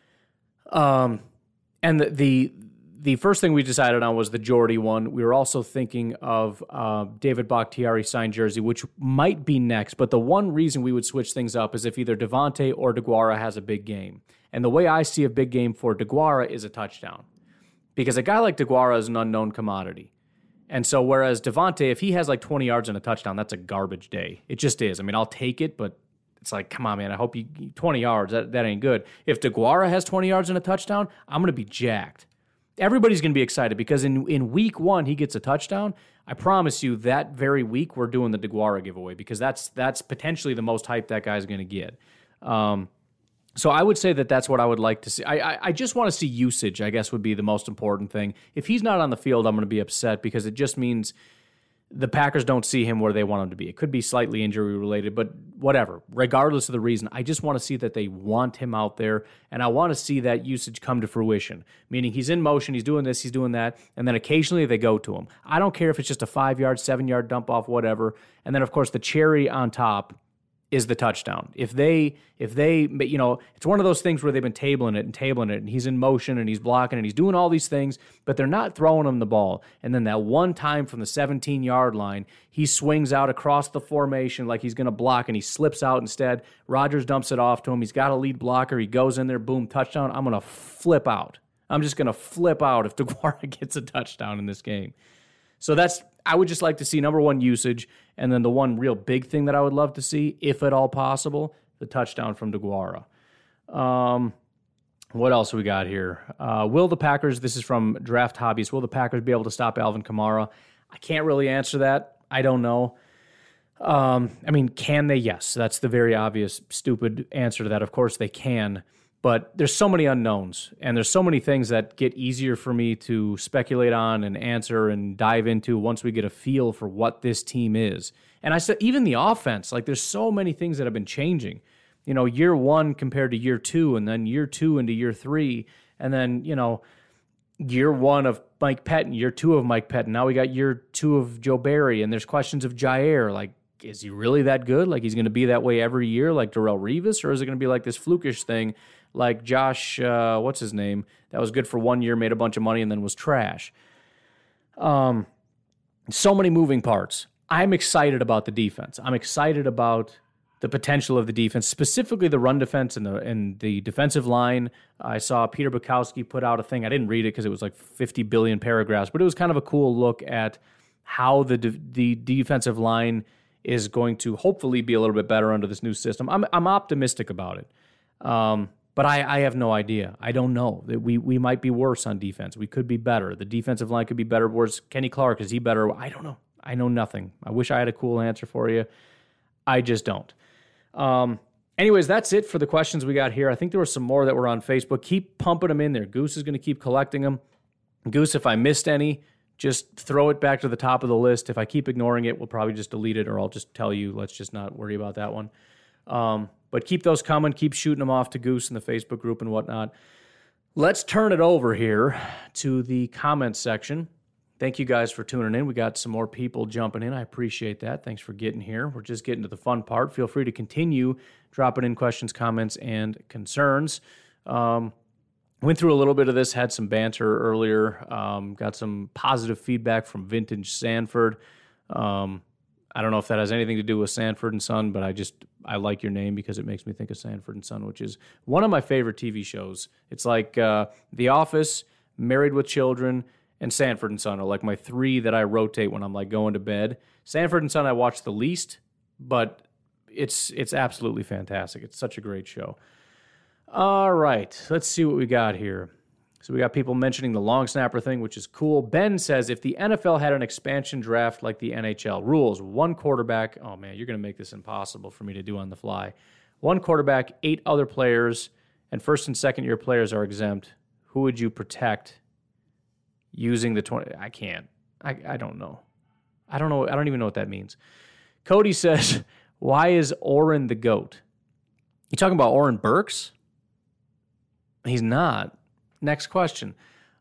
And the first thing we decided on was the Jordy one. We were also thinking of David Bakhtiari signed jersey, which might be next. But the one reason we would switch things up is if either Devontae or DeGuara has a big game. And the way I see a big game for DeGuara is a touchdown. Because a guy like DeGuara is an unknown commodity. And so whereas Devontae, if he has like 20 yards and a touchdown, that's a garbage day. It just is. I mean, I'll take it, but it's like, come on, man, I hope 20 yards, that ain't good. If DeGuara has 20 yards and a touchdown, I'm going to be jacked. Everybody's going to be excited because in week 1, he gets a touchdown. I promise you that very week we're doing the DeGuara giveaway because that's potentially the most hype that guy's going to get. So I would say that's what I would like to see. I just want to see usage, I guess, would be the most important thing. If he's not on the field, I'm going to be upset because it just means the Packers don't see him where they want him to be. It could be slightly injury-related, but whatever. Regardless of the reason, I just want to see that they want him out there, and I want to see that usage come to fruition, meaning he's in motion, he's doing this, he's doing that, and then occasionally they go to him. I don't care if it's just a 5-yard, 7-yard dump-off, whatever, and then, of course, the cherry on top is the touchdown. If they, it's one of those things where they've been tabling it, and he's in motion, and he's blocking, and he's doing all these things, but they're not throwing him the ball. And then that one time from the 17-yard line, he swings out across the formation like he's going to block, and he slips out instead. Rodgers dumps it off to him. He's got a lead blocker. He goes in there, boom, touchdown. I'm going to flip out. I'm just going to flip out if DeGuara gets a touchdown in this game. So I would just like to see, number one, usage, and then the one real big thing that I would love to see, if at all possible, the touchdown from DeGuara. What else we got here? Will the Packers, this is from Draft Hobbies, will the Packers be able to stop Alvin Kamara? I can't really answer that. I don't know. Can they? Yes. That's the very obvious, stupid answer to that. Of course they can. But there's so many unknowns, and there's so many things that get easier for me to speculate on and answer and dive into once we get a feel for what this team is. And I said, even the offense, like there's so many things that have been changing. Year one compared to year two, and then year two into year three, and then, year one of Mike Pettin, year two of Mike Pettin. Now we got year two of Joe Barry, and there's questions of Jair. Like, is he really that good? Like, he's going to be that way every year like Darrelle Revis, or is it going to be like this flukish thing like Josh, what's his name, that was good for 1 year, made a bunch of money, and then was trash? So many moving parts. I'm excited about the defense. I'm excited about the potential of the defense, specifically the run defense and the defensive line. I saw Peter Bukowski put out a thing. I didn't read it because it was like 50 billion paragraphs, but it was kind of a cool look at how the defensive line is going to hopefully be a little bit better under this new system. I'm optimistic about it. But I have no idea. I don't know. We might be worse on defense. We could be better. The defensive line could be better. Worse. Kenny Clark, is he better? I don't know. I know nothing. I wish I had a cool answer for you. I just don't. Anyways, that's it for the questions we got here. I think there were some more that were on Facebook. Keep pumping them in there. Goose is going to keep collecting them. Goose, if I missed any, just throw it back to the top of the list. If I keep ignoring it, we'll probably just delete it, or I'll just tell you, let's just not worry about that one. But keep those coming. Keep shooting them off to Goose in the Facebook group and whatnot. Let's turn it over here to the comments section. Thank you guys for tuning in. We got some more people jumping in. I appreciate that. Thanks for getting here. We're just getting to the fun part. Feel free to continue dropping in questions, comments, and concerns. Went through a little bit of this, had some banter earlier. Got some positive feedback from Vintage Sanford. I don't know if that has anything to do with Sanford and Son, but I like your name because it makes me think of Sanford and Son, which is one of my favorite TV shows. It's like The Office, Married with Children, and Sanford and Son are like my three that I rotate when I'm like going to bed. Sanford and Son I watch the least, but it's absolutely fantastic. It's such a great show. All right, let's see what we got here. So we got people mentioning the long snapper thing, which is cool. Ben says, if the NFL had an expansion draft like the NHL, rules, one quarterback, oh man, you're going to make this impossible for me to do on the fly. One quarterback, 8 other players, and first and second year players are exempt. Who would you protect using the 20? I can't. I don't know. I don't even know what that means. Cody says, why is Oren the GOAT? You talking about Oren Burks? He's not. Next question.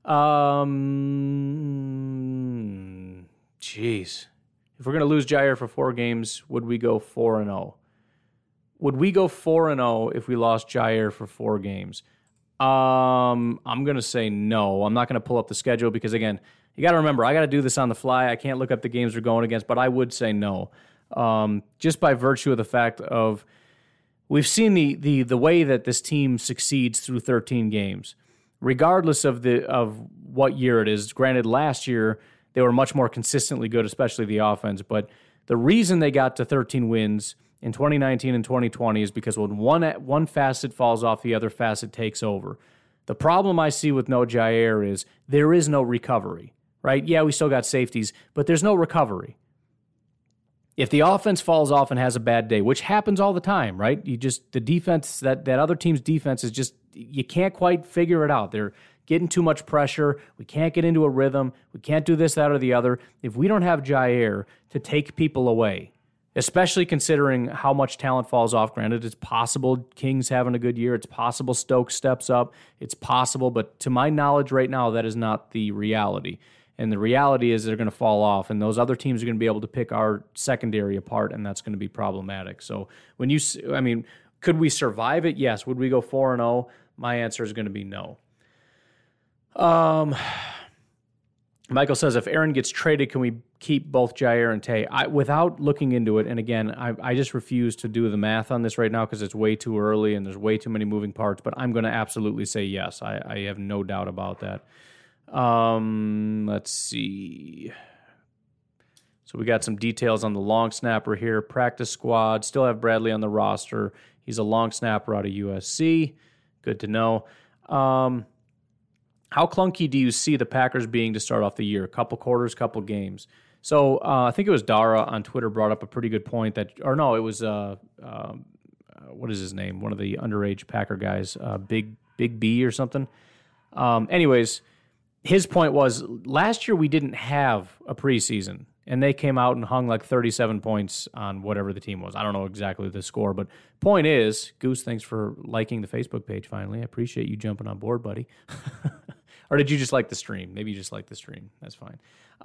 Jeez. If we're going to lose Jair for 4 games, would we go 4-0? Would we go 4-0 if we lost Jair for 4 games? I'm going to say no. I'm not going to pull up the schedule because, again, you got to remember, I got to do this on the fly. I can't look up the games we're going against, but I would say no. Just by virtue of the fact of we've seen the way that this team succeeds through 13 games. Regardless of what year it is. Granted, last year they were much more consistently good, especially the offense. But the reason they got to 13 wins in 2019 and 2020 is because when one facet falls off, the other facet takes over. The problem I see with no Jair is there is no recovery, right? Yeah, we still got safeties, but there's no recovery. If the offense falls off and has a bad day, which happens all the time, right? The defense, that other team's defense is just, you can't quite figure it out. They're getting too much pressure. We can't get into a rhythm. We can't do this, that, or the other. If we don't have Jair to take people away, especially considering how much talent falls off, granted, it's possible King's having a good year. It's possible Stokes steps up. It's possible, but to my knowledge right now, that is not the reality. And the reality is they're going to fall off, and those other teams are going to be able to pick our secondary apart, and that's going to be problematic. So could we survive it? Yes. Would we go 4-0? My answer is going to be no. Michael says, if Aaron gets traded, can we keep both Jair and Tay? Without looking into it, and again, I just refuse to do the math on this right now because it's way too early and there's way too many moving parts, but I'm going to absolutely say yes. I have no doubt about that. Let's see. So we got some details on the long snapper here. Practice squad. Still have Bradley on the roster. He's a long snapper out of USC. Good to know. How clunky do you see the Packers being to start off the year? Couple quarters, couple games. So I think it was Dara on Twitter brought up a pretty good point that, or no, it was what is his name? One of the underage Packer guys, Big B or something. Anyways, his point was last year we didn't have a preseason, and they came out and hung like 37 points on whatever the team was. I don't know exactly the score, but point is, Goose, thanks for liking the Facebook page finally. I appreciate you jumping on board, buddy. Or did you just like the stream? Maybe you just like the stream. That's fine.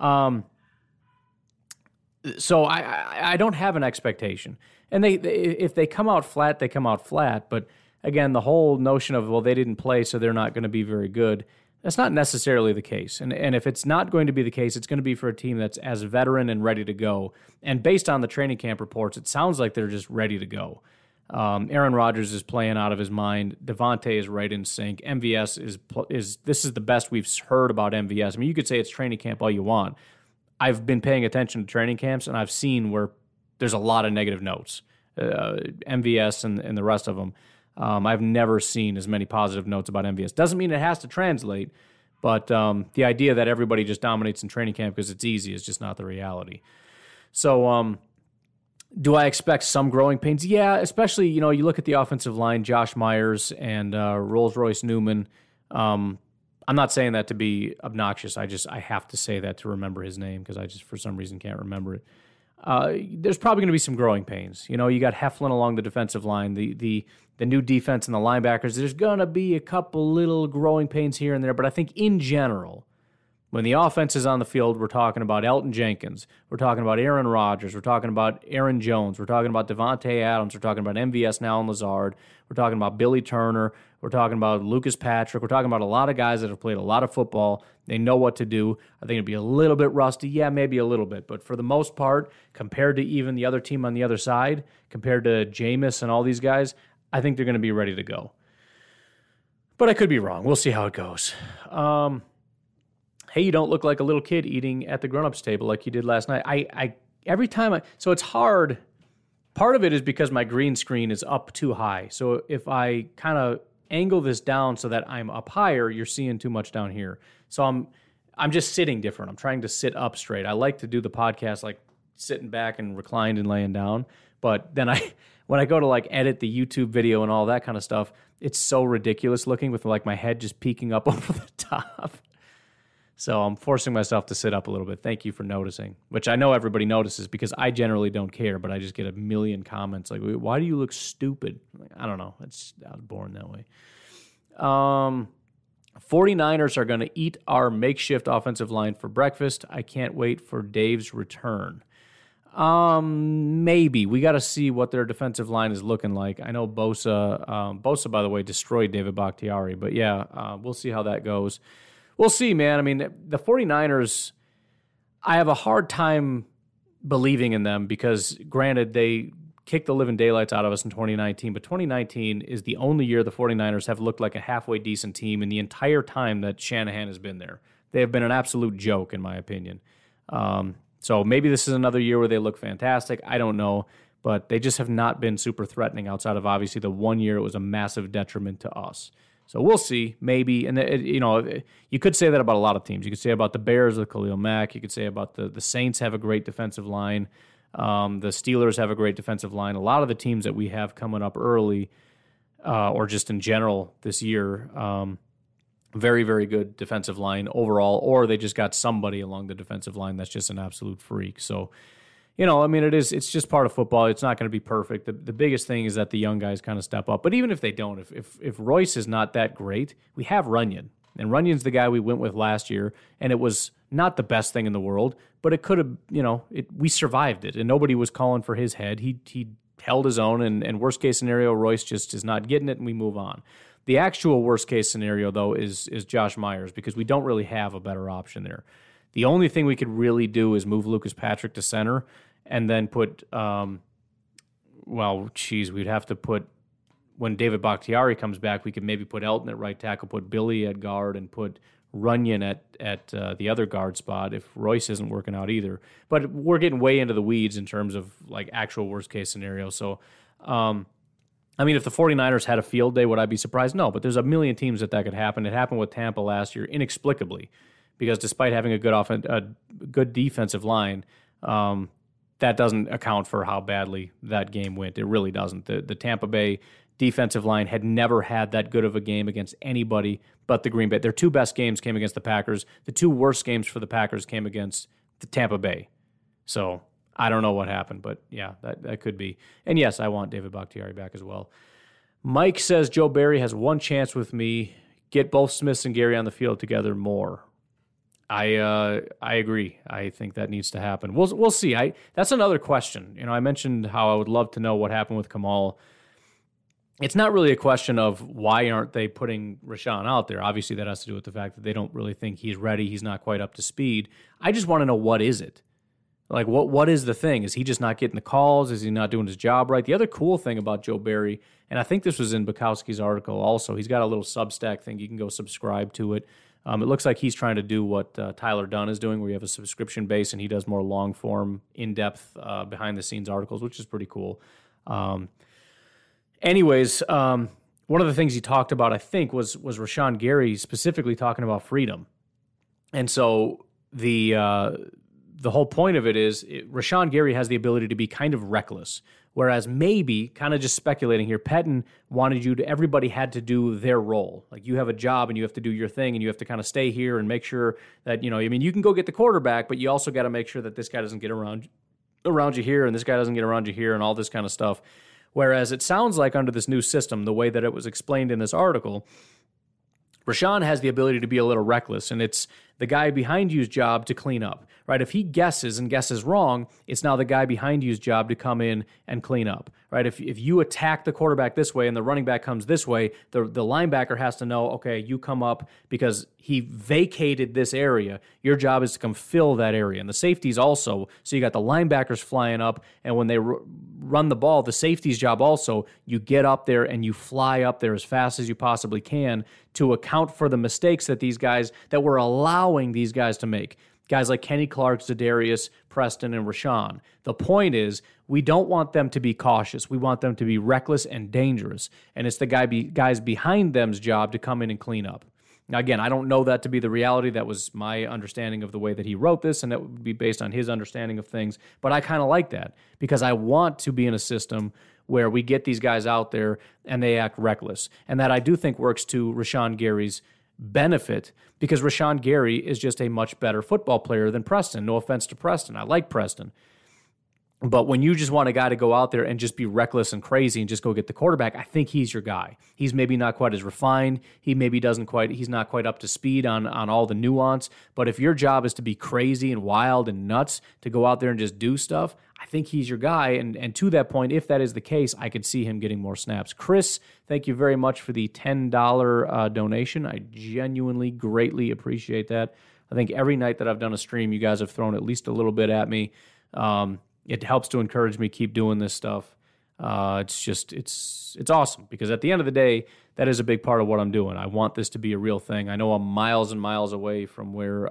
So I don't have an expectation. And they if they come out flat, they come out flat. But again, the whole notion of, well, they didn't play, so they're not going to be very good, that's not necessarily the case. And if it's not going to be the case, it's going to be for a team that's as veteran and ready to go. And based on the training camp reports, it sounds like they're just ready to go. Aaron Rodgers is playing out of his mind. Devontae is right in sync. MVS is this is the best we've heard about MVS. I mean, you could say it's training camp all you want. I've been paying attention to training camps, and I've seen where there's a lot of negative notes. MVS and the rest of them. I've never seen as many positive notes about MVS. Doesn't mean it has to translate, but the idea that everybody just dominates in training camp because it's easy is just not the reality. So do I expect some growing pains? Yeah, especially, you look at the offensive line, Josh Myers and Rolls-Royce Newman. I'm not saying that to be obnoxious. I have to say that to remember his name because I just, for some reason, can't remember it. There's probably going to be some growing pains. You got Heflin along the defensive line, the new defense and the linebackers. There's going to be a couple little growing pains here and there, but I think in general, when the offense is on the field, we're talking about Elton Jenkins, we're talking about Aaron Rodgers, we're talking about Aaron Jones, we're talking about Devontae Adams, we're talking about MVS now and Lazard, we're talking about Billy Turner, we're talking about Lucas Patrick, we're talking about a lot of guys that have played a lot of football. They know what to do. I think it'd be a little bit rusty. Yeah, maybe a little bit. But for the most part, compared to even the other team on the other side, compared to Jameis and all these guys, I think they're going to be ready to go. But I could be wrong. We'll see how it goes. Hey, you don't look like a little kid eating at the grown-ups table like you did last night. Every time so it's hard. Part of it is because my green screen is up too high. So if I kind of angle this down so that I'm up higher, you're seeing too much down here. So I'm just sitting different. I'm trying to sit up straight. I like to do the podcast like sitting back and reclined and laying down. But then when I go to like edit the YouTube video and all that kind of stuff, it's so ridiculous looking with like my head just peeking up over the top. So I'm forcing myself to sit up a little bit. Thank you for noticing, which I know everybody notices because I generally don't care, but I just get a million comments like, why do you look stupid? Like, I don't know. I was born that way. 49ers are going to eat our makeshift offensive line for breakfast. I can't wait for Dave's return. Maybe. We got to see what their defensive line is looking like. I know Bosa, by the way, destroyed David Bakhtiari, but yeah, we'll see how that goes. We'll see, man. I mean, the 49ers, I have a hard time believing in them because, granted, they kicked the living daylights out of us in 2019, but 2019 is the only year the 49ers have looked like a halfway decent team in the entire time that Shanahan has been there. They have been an absolute joke, in my opinion. So maybe this is another year where they look fantastic. I don't know, but they just have not been super threatening outside of, obviously, the 1 year it was a massive detriment to us. So we'll see, maybe. And, you could say that about a lot of teams. You could say about the Bears with Khalil Mack. You could say about the Saints have a great defensive line. The Steelers have a great defensive line. A lot of the teams that we have coming up early or just in general this year, very, very good defensive line overall, or they just got somebody along the defensive line that's just an absolute freak. So, it's just part of football. It's not going to be perfect. The biggest thing is that the young guys kind of step up. But even if they don't, if Royce is not that great, we have Runyon. And Runyon's the guy we went with last year, and it was not the best thing in the world, but it could have, we survived it, and nobody was calling for his head. He held his own, and worst case scenario, Royce just is not getting it, and we move on. The actual worst case scenario, though, is Josh Myers, because we don't really have a better option there. The only thing we could really do is move Lucas Patrick to center and then put, we'd have to put, when David Bakhtiari comes back, we could maybe put Elton at right tackle, put Billy at guard, and put Runyon at the other guard spot if Royce isn't working out either. But we're getting way into the weeds in terms of like actual worst case scenario. So, I mean, if the 49ers had a field day, would I be surprised? No, but there's a million teams that could happen. It happened with Tampa last year inexplicably because despite having a good defensive line, that doesn't account for how badly that game went. It really doesn't. The Tampa Bay defensive line had never had that good of a game against anybody but the Green Bay. Their two best games came against the Packers. The two worst games for the Packers came against the Tampa Bay. So I don't know what happened, but yeah, that could be. And yes, I want David Bakhtiari back as well. Mike says Joe Barry has one chance with me. Get both Smiths and Gary on the field together more. I agree. I think that needs to happen. We'll see. That's another question. I mentioned how I would love to know what happened with Kamal. It's not really a question of why aren't they putting Rashaan out there. Obviously, that has to do with the fact that they don't really think he's ready. He's not quite up to speed. I just want to know, what is it? Like, what is the thing? Is he just not getting the calls? Is he not doing his job right? The other cool thing about Joe Barry, and I think this was in Bukowski's article also, he's got a little Substack thing. You can go subscribe to it. It looks like he's trying to do what Tyler Dunn is doing, where you have a subscription base and he does more long-form, in-depth, behind-the-scenes articles, which is pretty cool. Anyways, one of the things he talked about, I think, was Rashaan Gary specifically talking about freedom. And so the whole point of it is Rashaan Gary has the ability to be kind of reckless, whereas maybe, kind of just speculating here, Pettine wanted everybody had to do their role. Like, you have a job and you have to do your thing and you have to kind of stay here and make sure that, you can go get the quarterback, but you also got to make sure that this guy doesn't get around you here and this guy doesn't get around you here and all this kind of stuff. Whereas it sounds like under this new system, the way that it was explained in this article, Rashaan has the ability to be a little reckless, and it's the guy behind you's job to clean up, right? If he guesses and guesses wrong, it's now the guy behind you's job to come in and clean up, right? If you attack the quarterback this way and the running back comes this way, the linebacker has to know, okay, you come up because he vacated this area. Your job is to come fill that area. And the safeties also, so you got the linebackers flying up, and when they run the ball, the safety's job also, you get up there and you fly up there as fast as you possibly can to account for the mistakes that that we're allowing these guys to make. Guys like Kenny Clark, Za'Darius, Preston, and Rashaan. The point is, we don't want them to be cautious. We want them to be reckless and dangerous. And it's the guys behind them's job to come in and clean up. Now, again, I don't know that to be the reality. That was my understanding of the way that he wrote this, and that would be based on his understanding of things. But I kind of like that because I want to be in a system where we get these guys out there and they act reckless. And that I do think works to Rashaan Gary's benefit because Rashaan Gary is just a much better football player than Preston. No offense to Preston. I like Preston. But when you just want a guy to go out there and just be reckless and crazy and just go get the quarterback, I think he's your guy. He's maybe not quite as refined. He's not quite up to speed on all the nuance. But if your job is to be crazy and wild and nuts, to go out there and just do stuff, I think he's your guy. And to that point, if that is the case, I could see him getting more snaps. Chris, thank you very much for the $10 donation. I genuinely, greatly appreciate that. I think every night that I've done a stream, you guys have thrown at least a little bit at me. It helps to encourage me keep doing this stuff. It's awesome because at the end of the day, that is a big part of what I'm doing. I want this to be a real thing. I know I'm miles and miles away from where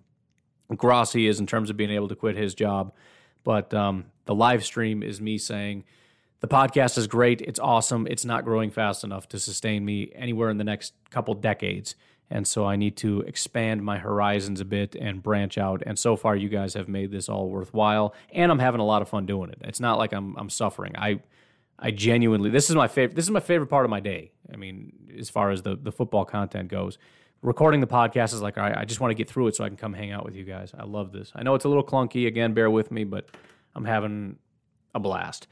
Grossi is in terms of being able to quit his job, but the live stream is me saying the podcast is great. It's awesome. It's not growing fast enough to sustain me anywhere in the next couple decades. And so I need to expand my horizons a bit and branch out. And so far, you guys have made this all worthwhile. And I'm having a lot of fun doing it. It's not like I'm suffering. I genuinely, this is my favorite part of my day. I mean, as far as the football content goes, recording the podcast is like, all right, I just want to get through it so I can come hang out with you guys. I love this. I know it's a little clunky. Again, bear with me, but I'm having a blast.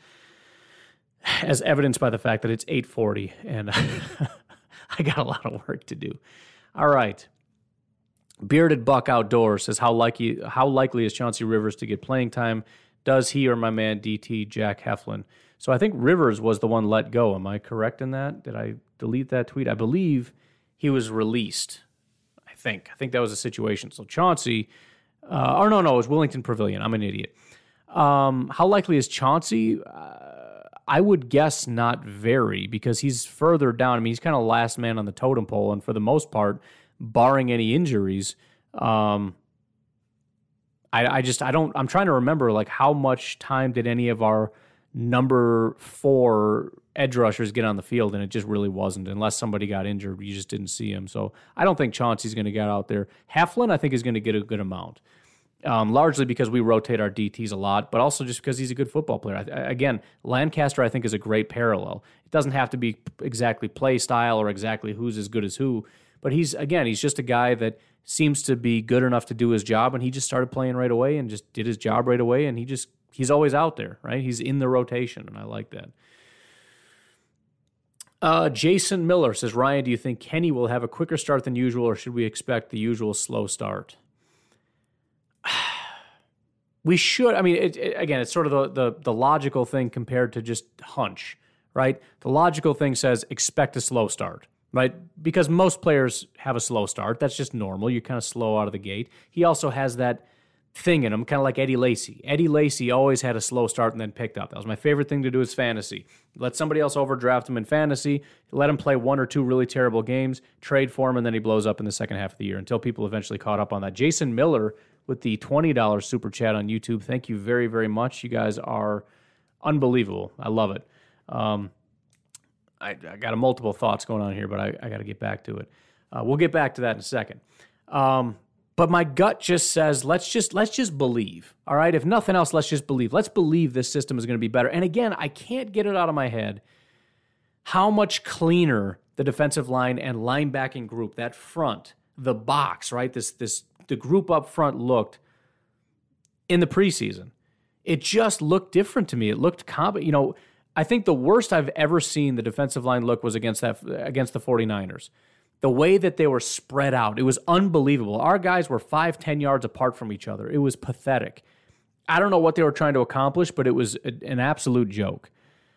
As evidenced by the fact that it's 8:40 and I got a lot of work to do. All right. Bearded Buck Outdoors says, how likely is Chauncey Rivers to get playing time? Does he or my man DT Jack Heflin? So I think Rivers was the one let go. Am I correct in that? Did I delete that tweet? I believe he was released. I think that was the situation. So Chauncey, it was Willington Pavilion. I'm an idiot. How likely is Chauncey? I would guess not very because he's further down. I mean, he's kind of last man on the totem pole, and for the most part, barring any injuries. I'm trying to remember, like, how much time did any of our number 4 edge rushers get on the field, and it just really wasn't. Unless somebody got injured, you just didn't see him. So I don't think Chauncey's going to get out there. Heflin, I think, is going to get a good amount, largely because we rotate our DTs a lot, but also just because he's a good football player. Again, Lancaster, I think, is a great parallel. It doesn't have to be exactly play style or exactly who's as good as who, but he's just a guy that seems to be good enough to do his job, and he just started playing right away and just did his job right away, and he's always out there, right? He's in the rotation, and I like that. Jason Miller says, Ryan, do you think Kenny will have a quicker start than usual, or should we expect the usual slow start? We should. I mean, again, it's sort of the logical thing compared to just hunch, right? The logical thing says expect a slow start, right? Because most players have a slow start. That's just normal. You're kind of slow out of the gate. He also has that thing in him, kind of like Eddie Lacy. Eddie Lacy always had a slow start and then picked up. That was my favorite thing to do as fantasy. Let somebody else overdraft him in fantasy, let him play 1 or 2 really terrible games, trade for him, and then he blows up in the second half of the year until people eventually caught up on that. Jason Miller with the $20 super chat on YouTube. Thank you very, very much. You guys are unbelievable. I love it. I got multiple thoughts going on here, but I got to get back to it. We'll get back to that in a second. But my gut just says, let's just believe. All right. If nothing else, let's just believe. Let's believe this system is going to be better. And again, I can't get it out of my head how much cleaner the defensive line and linebacking group, that front, the box, right? The group up front looked in the preseason. It just looked different to me. It looked I think the worst I've ever seen the defensive line look was against the 49ers. The way that they were spread out, it was unbelievable. Our guys were 5-10 yards apart from each other. It was pathetic. I don't know what they were trying to accomplish, but it was an absolute joke.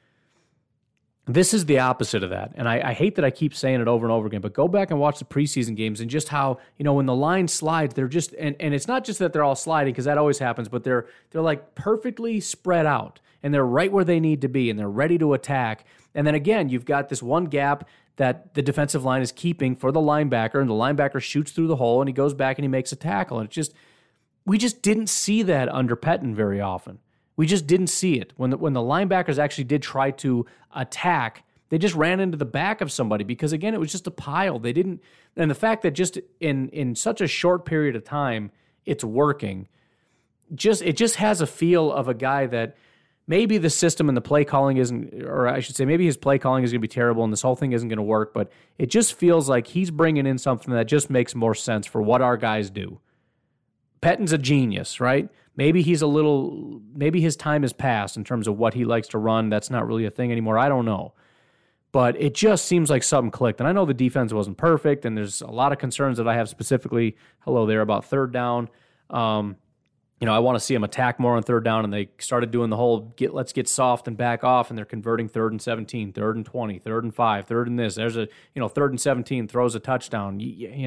This is the opposite of that, and I hate that I keep saying it over and over again, but go back and watch the preseason games and just how, when the line slides, they're just, and it's not just that they're all sliding, because that always happens, but they're like perfectly spread out, and they're right where they need to be, and they're ready to attack. And then again, you've got this one gap that the defensive line is keeping for the linebacker, and the linebacker shoots through the hole, and he goes back and he makes a tackle. And we just didn't see that under Pettine very often. We just didn't see it. When the linebackers actually did try to attack, they just ran into the back of somebody because, again, it was just a pile. They didn't, and the fact that just in such a short period of time it's working, it just has a feel of a guy that maybe the system and the play calling isn't, or I should say maybe his play calling is going to be terrible and this whole thing isn't going to work, but it just feels like he's bringing in something that just makes more sense for what our guys do. Pettine's a genius, right? Maybe his time has passed in terms of what he likes to run. That's not really a thing anymore. I don't know. But it just seems like something clicked. And I know the defense wasn't perfect, and there's a lot of concerns that I have specifically, about third down. I want to see them attack more on third down, and they started doing the whole let's get soft and back off, and they're converting 3rd and 17, 3rd and 20, 3rd and 5, 3rd and this. There's 3rd and 17, throws a touchdown.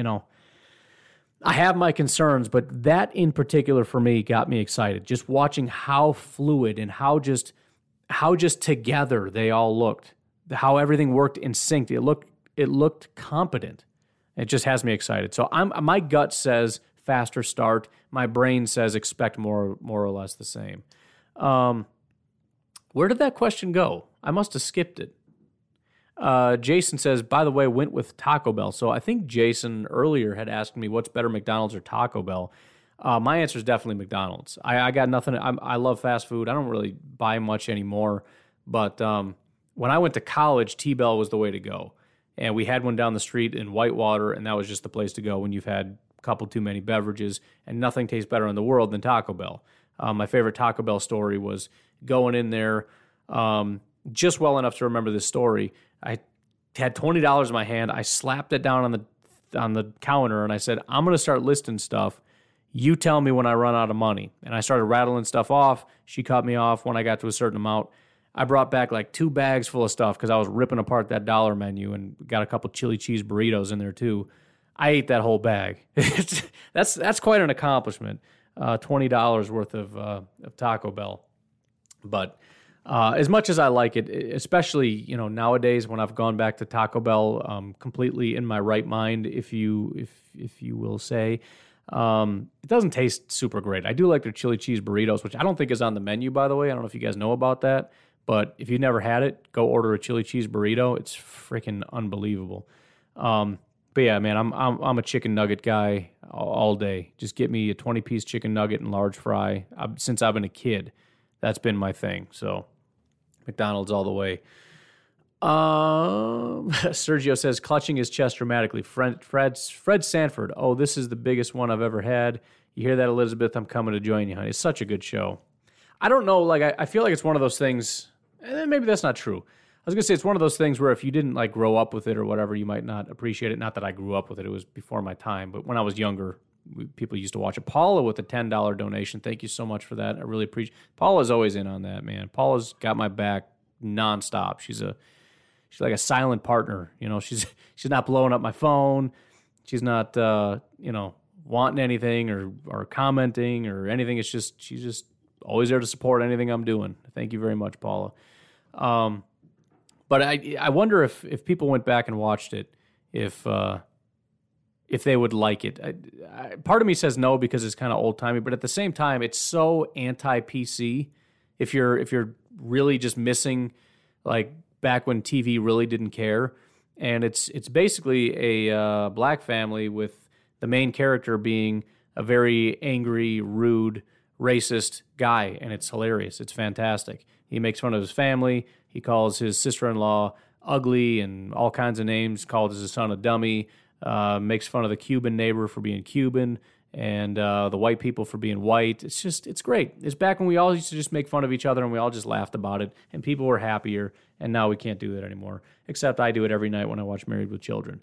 I have my concerns, but that in particular for me got me excited. Just watching how fluid and how just together they all looked, how everything worked in sync. It looked competent. It just has me excited. So my gut says faster start. My brain says expect more or less the same. Where did that question go? I must have skipped it. Jason says, by the way, went with Taco Bell. So I think Jason earlier had asked me what's better, McDonald's or Taco Bell. My answer is definitely McDonald's. I got nothing. I love fast food. I don't really buy much anymore. But when I went to college, T-Bell was the way to go. And we had one down the street in Whitewater, and that was just the place to go when you've had a couple too many beverages, and nothing tastes better in the world than Taco Bell. My favorite Taco Bell story was going in there just well enough to remember this story. I had $20 in my hand. I slapped it down on the counter, and I said, I'm going to start listing stuff. You tell me when I run out of money. And I started rattling stuff off. She cut me off when I got to a certain amount. I brought back like 2 bags full of stuff because I was ripping apart that dollar menu and got a couple chili cheese burritos in there too. I ate that whole bag. That's quite an accomplishment. $20 worth of Taco Bell. But As much as I like it, especially nowadays when I've gone back to Taco Bell, completely in my right mind, if you will say, it doesn't taste super great. I do like their chili cheese burritos, which I don't think is on the menu, by the way. I don't know if you guys know about that, but if you've never had it, go order a chili cheese burrito. It's freaking unbelievable. But yeah, man, I'm a chicken nugget guy all day. Just get me a 20-piece chicken nugget and large fry. Since I've been a kid, that's been my thing. So McDonald's all the way. Sergio says, clutching his chest dramatically. Fred Sanford. Oh, this is the biggest one I've ever had. You hear that, Elizabeth? I'm coming to join you, honey. It's such a good show. I don't know. Like, I feel like it's one of those things. Maybe that's not true. I was going to say it's one of those things where if you didn't like grow up with it or whatever, you might not appreciate it. Not that I grew up with it. It was before my time. But when I was younger, people used to watch it. Paula with a $10 donation. Thank you so much for that. I really appreciate it. Paula's always in on that, man. Paula's got my back nonstop. She's like a silent partner. She's not blowing up my phone. She's not wanting anything or commenting or anything. It's just she's just always there to support anything I'm doing. Thank you very much, Paula. But I wonder if people went back and watched it, if they would like it. Part of me says no because it's kind of old timey, but at the same time, it's so anti-PC. If you're really just missing like back when TV really didn't care, and it's basically a black family with the main character being a very angry, rude, racist guy, and it's hilarious. It's fantastic. He makes fun of his family. He calls his sister-in-law ugly and all kinds of names, calls his son a dummy, makes fun of the Cuban neighbor for being Cuban, and the white people for being white. It's great. It's back when we all used to just make fun of each other and we all just laughed about it, and people were happier, and now we can't do that anymore, except I do it every night when I watch Married with Children.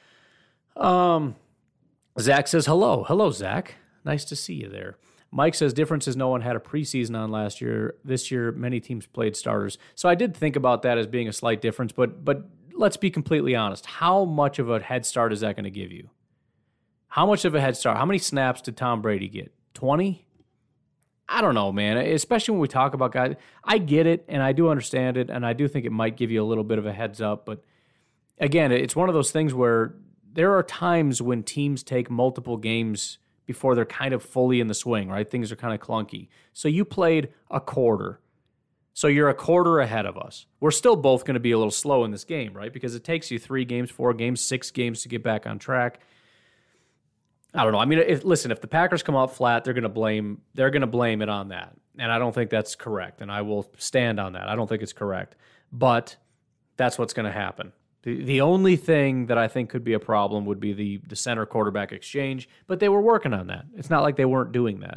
Zach says, hello. Hello, Zach. Nice to see you there. Mike says, difference is no one had a preseason on last year. This year, many teams played starters. So I did think about that as being a slight difference, but let's be completely honest. How much of a head start is that going to give you? How much of a head start? How many snaps did Tom Brady get? 20? I don't know, man. Especially when we talk about guys. I get it, and I do understand it, and I do think it might give you a little bit of a heads up. But again, it's one of those things where there are times when teams take multiple games before they're kind of fully in the swing, right? Things are kind of clunky. So you played a quarter. So you're a quarter ahead of us. We're still both going to be a little slow in this game, right? Because it takes you 3 games, 4 games, 6 games to get back on track. I don't know. I mean, if the Packers come out flat, they're going to blame it on that. And I don't think that's correct. And I will stand on that. I don't think it's correct. But that's what's going to happen. The only thing that I think could be a problem would be the center quarterback exchange, but they were working on that. It's not like they weren't doing that.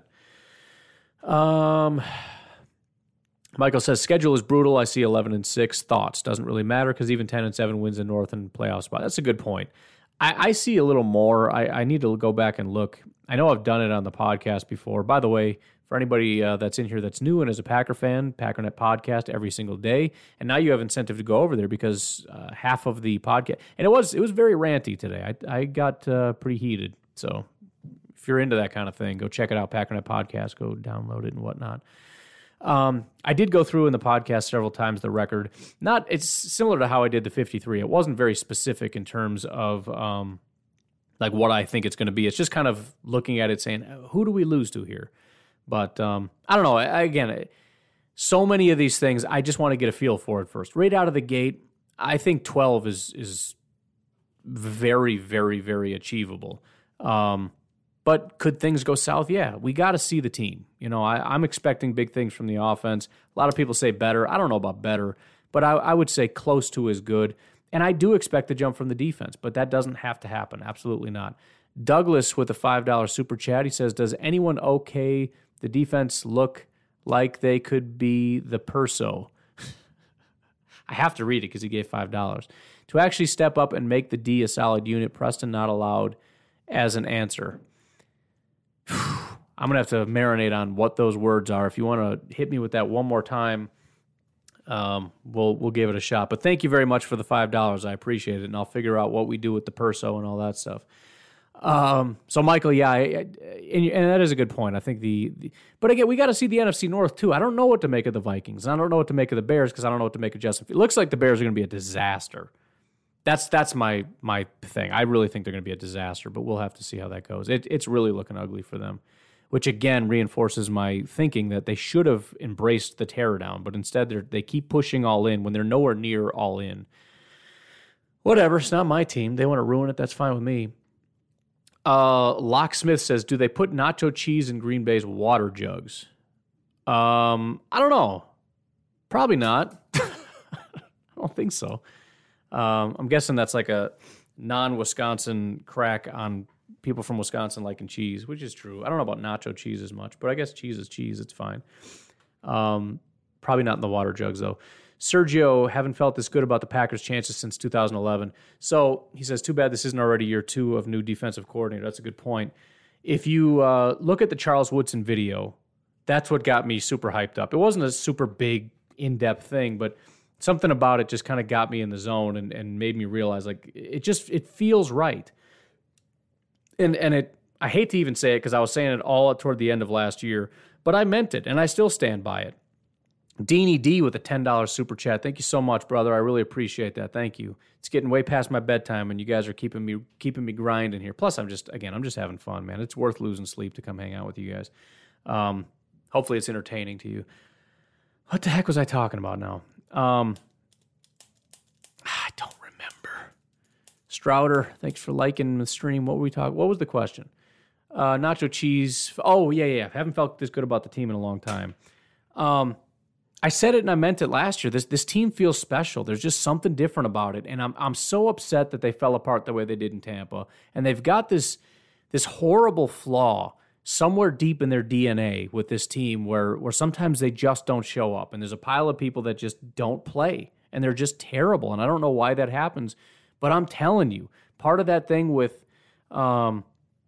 Michael says, schedule is brutal. I see 11-6. Thoughts? Doesn't really matter because even 10-7 wins the North and playoff spot. That's a good point. I see a little more. I need to go back and look. I know I've done it on the podcast before. By the way, for anybody that's in here that's new and is a Packer fan, Packernet podcast every single day. And now you have incentive to go over there because half of the podcast, and it was very ranty today. I got pretty heated. So if you're into that kind of thing, go check it out, Packernet podcast. Go download it and whatnot. I did go through in the podcast several times the record. It's similar to how I did the 53. It wasn't very specific in terms of like what I think it's going to be. It's just kind of looking at it saying, who do we lose to here? But I don't know. Again, so many of these things, I just want to get a feel for it first. Right out of the gate, I think 12 is very, very, very achievable. But could things go south? Yeah, we got to see the team. I'm expecting big things from the offense. A lot of people say better. I don't know about better, but I would say close to as good. And I do expect the jump from the defense, but that doesn't have to happen. Absolutely not. Douglas with a $5 super chat. He says, does anyone okay the defense look like they could be the Perso? I have to read it because he gave $5. To actually step up and make the D a solid unit, Preston not allowed as an answer. I'm going to have to marinate on what those words are. If you want to hit me with that one more time, we'll give it a shot. But thank you very much for the $5. I appreciate it, and I'll figure out what we do with the Perso and all that stuff. So Michael, yeah, and that is a good point. I think but again, we got to see the NFC North too. I don't know what to make of the Vikings. I don't know what to make of the Bears because I don't know what to make of Justin. It looks like the Bears are going to be a disaster. That's my thing. I really think they're going to be a disaster, but we'll have to see how that goes. It's really looking ugly for them, which again reinforces my thinking that they should have embraced the teardown, but instead they keep pushing all in when they're nowhere near all in. Whatever, it's not my team. They want to ruin it. That's fine with me. Locksmith says, do they put nacho cheese in Green Bay's water jugs? I don't know. Probably not. I don't think so. I'm guessing that's like a non-Wisconsin crack on people from Wisconsin liking cheese, which is true. I don't know about nacho cheese as much, but I guess cheese is cheese. It's fine. Probably not in the water jugs, though. Sergio, haven't felt this good about the Packers' chances since 2011. So he says, too bad this isn't already year 2 of new defensive coordinator. That's a good point. If you look at the Charles Woodson video, that's what got me super hyped up. It wasn't a super big, in-depth thing, but something about it just kind of got me in the zone and made me realize, like, it feels right. And I hate to even say it because I was saying it all toward the end of last year, but I meant it, and I still stand by it. Deanie D with a $10 super chat. Thank you so much, brother. I really appreciate that. Thank you. It's getting way past my bedtime, and you guys are keeping me grinding here. Plus, I'm just having fun, man. It's worth losing sleep to come hang out with you guys. Hopefully, it's entertaining to you. What the heck was I talking about now? I don't remember. Strouder, thanks for liking the stream. What were we talking? What was the question? Nacho cheese. Oh yeah. Haven't felt this good about the team in a long time. I said it and I meant it last year. This team feels special. There's just something different about it, and I'm so upset that they fell apart the way they did in Tampa. And they've got this horrible flaw somewhere deep in their DNA with this team, where sometimes they just don't show up, and there's a pile of people that just don't play, and they're just terrible. And I don't know why that happens, but I'm telling you, part of that thing with Charles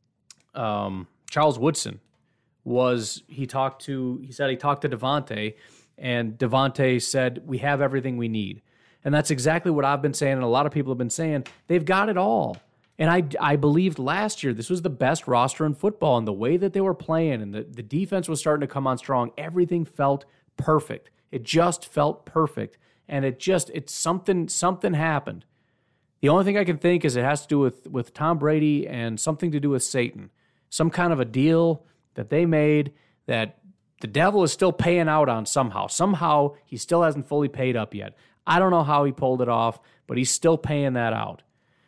Woodson was he said he talked to Devontae. And Devontae said, we have everything we need. And that's exactly what I've been saying, and a lot of people have been saying. They've got it all. And I believed last year this was the best roster in football, and the way that they were playing, and the defense was starting to come on strong. Everything felt perfect. It just felt perfect. And it's something happened. The only thing I can think is it has to do with Tom Brady and something to do with Satan. Some kind of a deal that they made that the devil is still paying out on somehow. Somehow, he still hasn't fully paid up yet. I don't know how he pulled it off, but he's still paying that out.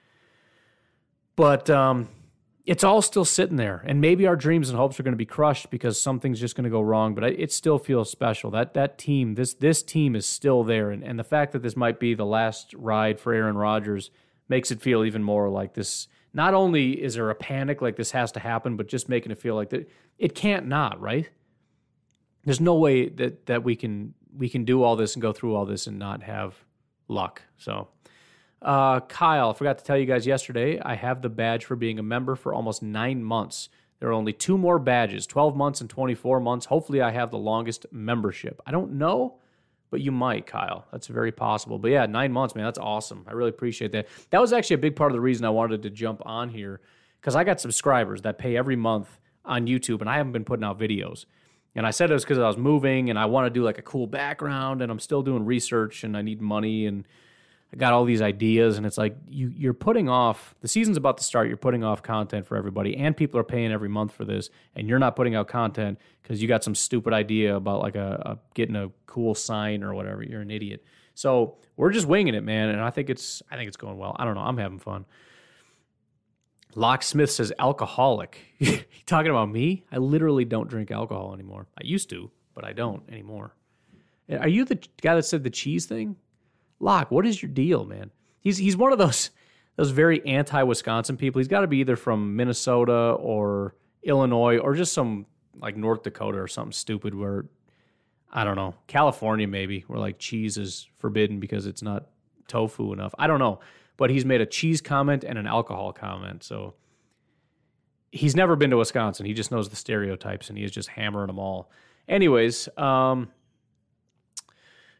But it's all still sitting there, and maybe our dreams and hopes are going to be crushed because something's just going to go wrong, but it still feels special. That team, this team is still there, and the fact that this might be the last ride for Aaron Rodgers makes it feel even more like this. Not only is there a panic like this has to happen, but just making it feel like that it can't not, right? There's no way that we can do all this and go through all this and not have luck. So, Kyle, I forgot to tell you guys yesterday, I have the badge for being a member for almost 9 months. There are only 2 more badges, 12 months and 24 months. Hopefully I have the longest membership. I don't know, but you might, Kyle. That's very possible. But yeah, 9 months, man, that's awesome. I really appreciate that. That was actually a big part of the reason I wanted to jump on here, because I got subscribers that pay every month on YouTube, and I haven't been putting out videos. And I said it was because I was moving and I want to do like a cool background, and I'm still doing research and I need money and I got all these ideas, and it's like you're putting off, the season's about to start, you're putting off content for everybody, and people are paying every month for this, and you're not putting out content because you got some stupid idea about like getting a cool sign or whatever. You're an idiot. So we're just winging it, man, and I think it's going well. I don't know. I'm having fun. Locksmith says alcoholic. You talking about me? I literally don't drink alcohol anymore. I used to, but I don't anymore. Are you the guy that said the cheese thing? Locke, what is your deal, man? He's one of those very anti-Wisconsin people. He's got to be either from Minnesota or Illinois or just some like North Dakota or something stupid where, I don't know, California maybe, where like cheese is forbidden because it's not tofu enough. I don't know. But he's made a cheese comment and an alcohol comment. So he's never been to Wisconsin. He just knows the stereotypes, and he is just hammering them all. Anyways,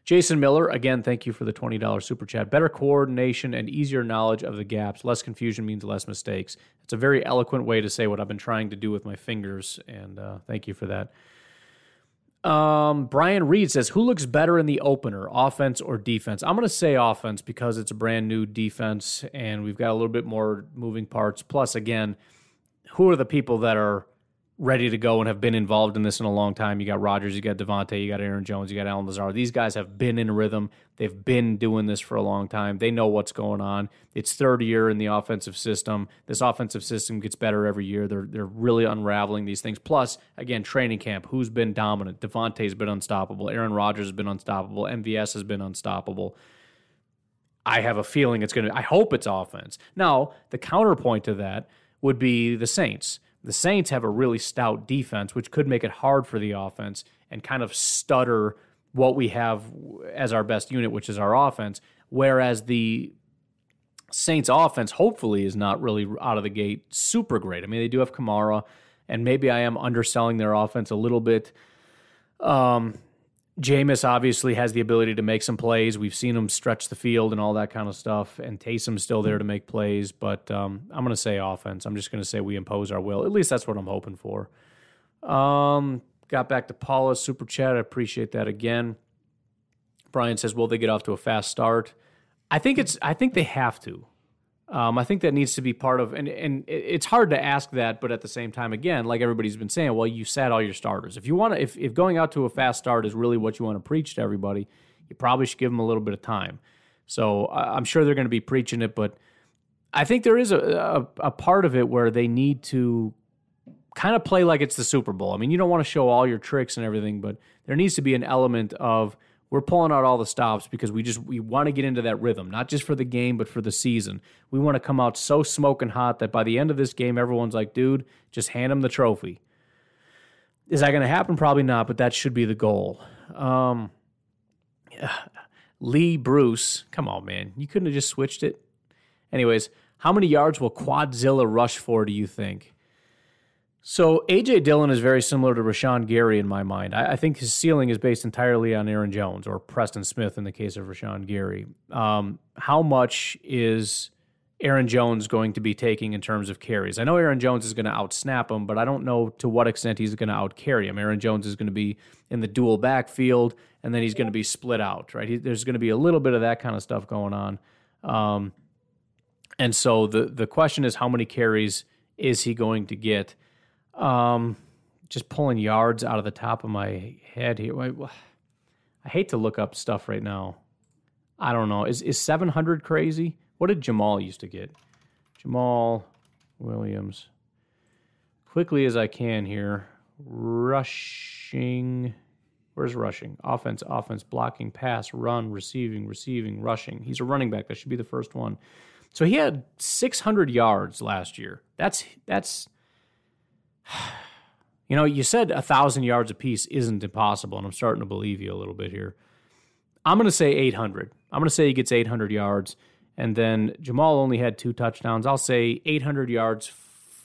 Jason Miller, again, thank you for the $20 super chat. Better coordination and easier knowledge of the gaps. Less confusion means less mistakes. It's a very eloquent way to say what I've been trying to do with my fingers, and thank you for that. Brian Reed says, who looks better in the opener, offense or defense? I'm going to say offense because it's a brand new defense, and we've got a little bit more moving parts. Plus, again, who are the people that are ready to go and have been involved in this in a long time? You got Rodgers, you got Devontae, you got Aaron Jones, you got Allen Lazard. These guys have been in rhythm. They've been doing this for a long time. They know what's going on. It's third year in the offensive system. This offensive system gets better every year. They're really unraveling these things. Plus, again, training camp, who's been dominant? Devontae's been unstoppable. Aaron Rodgers has been unstoppable. MVS has been unstoppable. I have a feeling I hope it's offense. Now, the counterpoint to that would be the Saints. The Saints have a really stout defense, which could make it hard for the offense and kind of stutter what we have as our best unit, which is our offense, whereas the Saints offense hopefully is not really out of the gate super great. I mean, they do have Kamara, and maybe I am underselling their offense a little bit. Jameis obviously has the ability to make some plays. We've seen him stretch the field and all that kind of stuff, and Taysom's still there to make plays, but I'm going to say offense. I'm just going to say we impose our will. At least that's what I'm hoping for. Got back to Paula's super chat. I appreciate that again. Brian says, will they get off to a fast start? I think they have to. I think that needs to be part of, and it's hard to ask that, but at the same time, again, like everybody's been saying, well, you sat all your starters. If you want to, if going out to a fast start is really what you want to preach to everybody, you probably should give them a little bit of time. So I'm sure they're going to be preaching it, but I think there is a part of it where they need to kind of play like it's the Super Bowl. I mean, you don't want to show all your tricks and everything, but there needs to be an element of, we're pulling out all the stops because we want to get into that rhythm, not just for the game, but for the season. We want to come out so smoking hot that by the end of this game, everyone's like, dude, just hand him the trophy. Is that going to happen? Probably not, but that should be the goal. Lee Bruce, come on, man. You couldn't have just switched it? Anyways, how many yards will Quadzilla rush for, do you think? So A.J. Dillon is very similar to Rashawn Gary in my mind. I think his ceiling is based entirely on Aaron Jones or Preston Smith in the case of Rashawn Gary. How much is Aaron Jones going to be taking in terms of carries? I know Aaron Jones is going to outsnap him, but I don't know to what extent he's going to outcarry him. Aaron Jones is going to be in the dual backfield, and then he's going to be split out, right? There's going to be a little bit of that kind of stuff going on. And so the question is, how many carries is he going to get? Just pulling yards out of the top of my head here. I hate to look up stuff right now. I don't know. Is 700 crazy? What did Jamal used to get? Jamal Williams. Quickly as I can here. Rushing. Where's rushing? Offense, blocking, pass, run, receiving, rushing. He's a running back. That should be the first one. So he had 600 yards last year. That's you know, you said 1,000 yards apiece isn't impossible, and I'm starting to believe you a little bit here. I'm going to say 800. I'm going to say he gets 800 yards, and then Jamal only had 2 touchdowns. I'll say 800 yards,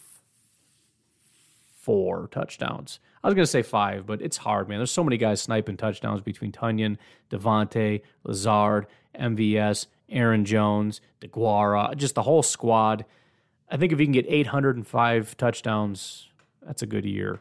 4 touchdowns. I was going to say 5, but it's hard, man. There's so many guys sniping touchdowns between Tunyon, Devontae, Lazard, MVS, Aaron Jones, DeGuara, just the whole squad. I think if you can get 805 touchdowns, that's a good year.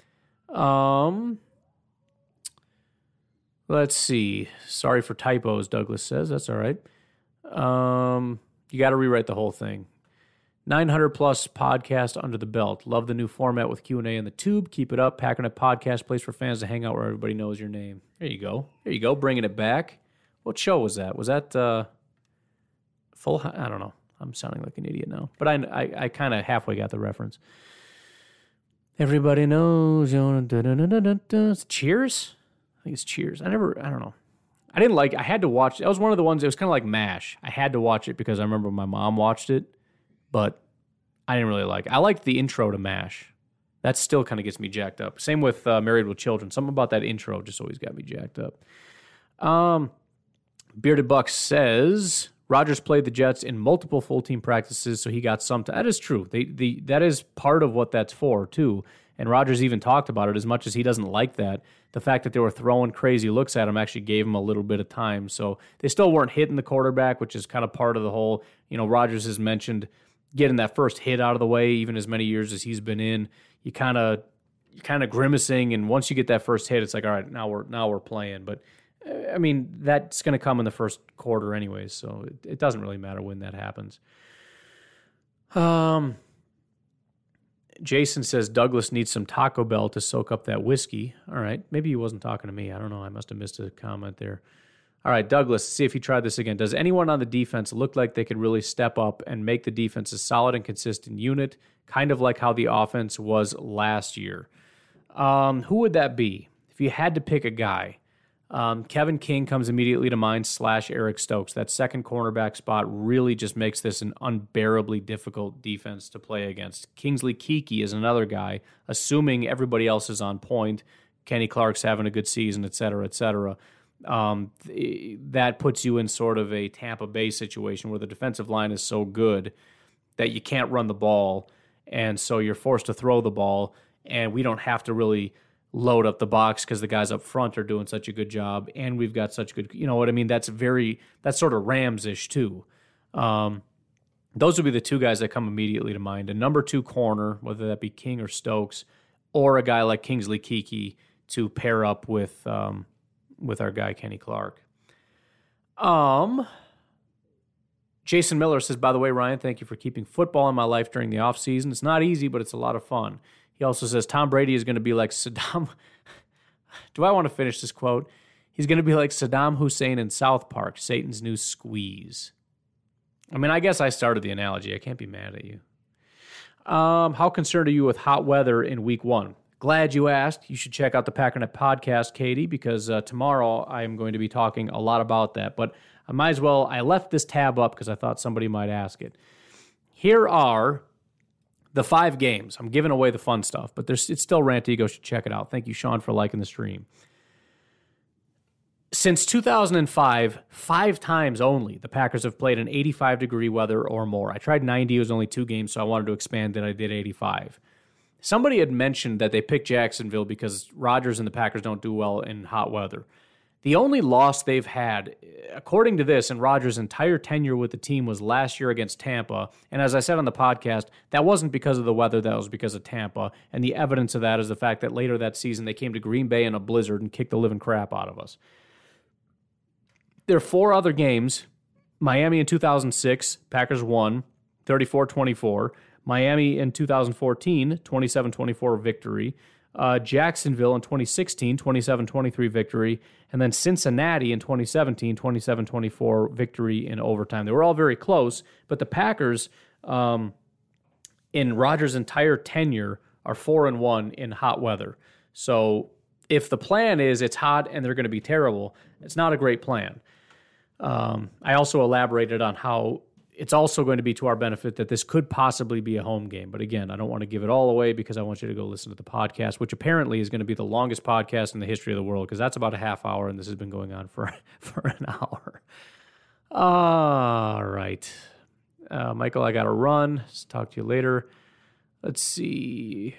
Let's see. Sorry for typos, Douglas says. That's all right. You got to rewrite the whole thing. 900 plus podcast under the belt. Love the new format with Q&A in the tube. Keep it up. Packernet Podcast, place for fans to hang out where everybody knows your name. There you go. There you go. Bringing it back. What show was that? Was that Full? I don't know. I'm sounding like an idiot now. But I kind of halfway got the reference. Everybody knows. It's Cheers? I think it's Cheers. I don't know. I didn't like, I had to watch, that was one of the ones, it was kind of like MASH. I had to watch it because I remember my mom watched it, but I didn't really like it. I liked the intro to MASH. That still kind of gets me jacked up. Same with Married with Children. Something about that intro just always got me jacked up. Bearded Buck says, Rodgers played the Jets in multiple full-team practices, so he got some. That is true. That is part of what that's for, too. And Rodgers even talked about it. As much as he doesn't like that, the fact that they were throwing crazy looks at him actually gave him a little bit of time. So they still weren't hitting the quarterback, which is kind of part of the whole, Rodgers has mentioned getting that first hit out of the way, even as many years as he's been in. You're kind of grimacing, and once you get that first hit, it's like, all right, now we're playing. But I mean, that's going to come in the first quarter anyways, so it doesn't really matter when that happens. Jason says Douglas needs some Taco Bell to soak up that whiskey. All right, maybe he wasn't talking to me. I don't know. I must have missed a comment there. All right, Douglas, see if he tried this again. Does anyone on the defense look like they could really step up and make the defense a solid and consistent unit, kind of like how the offense was last year? Who would that be? If you had to pick a guy, Kevin King comes immediately to mind / Eric Stokes. That second cornerback spot really just makes this an unbearably difficult defense to play against. Kingsley Keke is another guy, assuming everybody else is on point. Kenny Clark's having a good season, et cetera, et cetera. That puts you in sort of a Tampa Bay situation where the defensive line is so good that you can't run the ball, and so you're forced to throw the ball, and we don't have to really load up the box because the guys up front are doing such a good job, and we've got such good, you know what I mean? That's sort of Rams-ish too. Those would be the two guys that come immediately to mind. A number 2 corner, whether that be King or Stokes, or a guy like Kingsley Keke to pair up with our guy Kenny Clark. Jason Miller says, by the way, Ryan, thank you for keeping football in my life during the offseason. It's not easy, but it's a lot of fun. He also says Tom Brady is going to be like Saddam. Do I want to finish this quote? He's going to be like Saddam Hussein in South Park, Satan's new squeeze. I mean, I guess I started the analogy. I can't be mad at you. How concerned are you with hot weather in week 1? Glad you asked. You should check out the Packernet podcast, Katie, because tomorrow I am going to be talking a lot about that. But I left this tab up because I thought somebody might ask it. Here are the 5 games. I'm giving away the fun stuff, but it's still ranty. Go check it out. Thank you, Sean, for liking the stream. Since 2005, 5 times only, the Packers have played in 85-degree weather or more. I tried 90. It was only 2 games, so I wanted to expand, and I did 85. Somebody had mentioned that they picked Jacksonville because Rodgers and the Packers don't do well in hot weather. The only loss they've had, according to this, in Rodgers' entire tenure with the team was last year against Tampa. And as I said on the podcast, that wasn't because of the weather, that was because of Tampa. And the evidence of that is the fact that later that season they came to Green Bay in a blizzard and kicked the living crap out of us. There are 4 other games. Miami in 2006, Packers won 34-24. Miami in 2014, 27-24 victory. Jacksonville in 2016, 27-23 victory. And then Cincinnati in 2017, 27-24 victory in overtime. They were all very close, but the Packers, in Rodgers' entire tenure, are 4-1 in hot weather. So if the plan is it's hot and they're going to be terrible, it's not a great plan. I also elaborated on how it's also going to be to our benefit that this could possibly be a home game. But again, I don't want to give it all away because I want you to go listen to the podcast, which apparently is going to be the longest podcast in the history of the world because that's about a half hour, and this has been going on for an hour. All right. Michael, I got to run. Talk to you later. Let's see.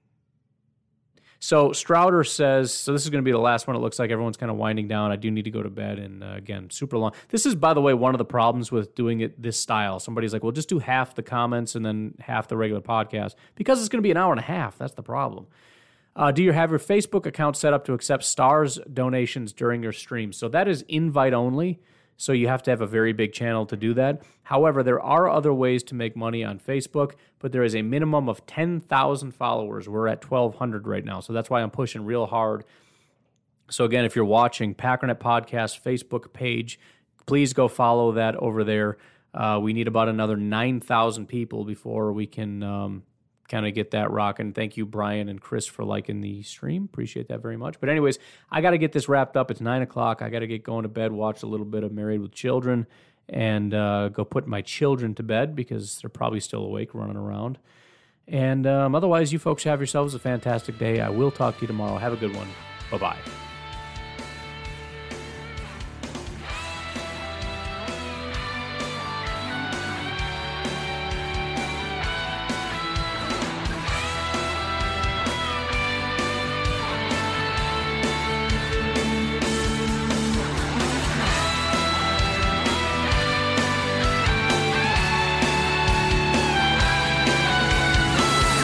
So Strouder says, so this is going to be the last one. It looks like everyone's kind of winding down. I do need to go to bed, and again, super long. This is, by the way, one of the problems with doing it this style. Somebody's like, well, just do half the comments and then half the regular podcast, because it's going to be an hour and a half. That's the problem. Do you have your Facebook account set up to accept stars donations during your stream? So that is invite only. So you have to have a very big channel to do that. However, there are other ways to make money on Facebook, but there is a minimum of 10,000 followers. We're at 1,200 right now, so that's why I'm pushing real hard. So again, if you're watching Packernet Podcast Facebook page, please go follow that over there. We need about another 9,000 people before we can kind of get that rocking. Thank you, Brian and Chris, for liking the stream. Appreciate that very much. But anyways, I got to get this wrapped up. It's 9 o'clock. I got to get going to bed, watch a little bit of Married with Children, and go put my children to bed because they're probably still awake running around. And otherwise, you folks have yourselves a fantastic day. I will talk to you tomorrow. Have a good one. Bye-bye.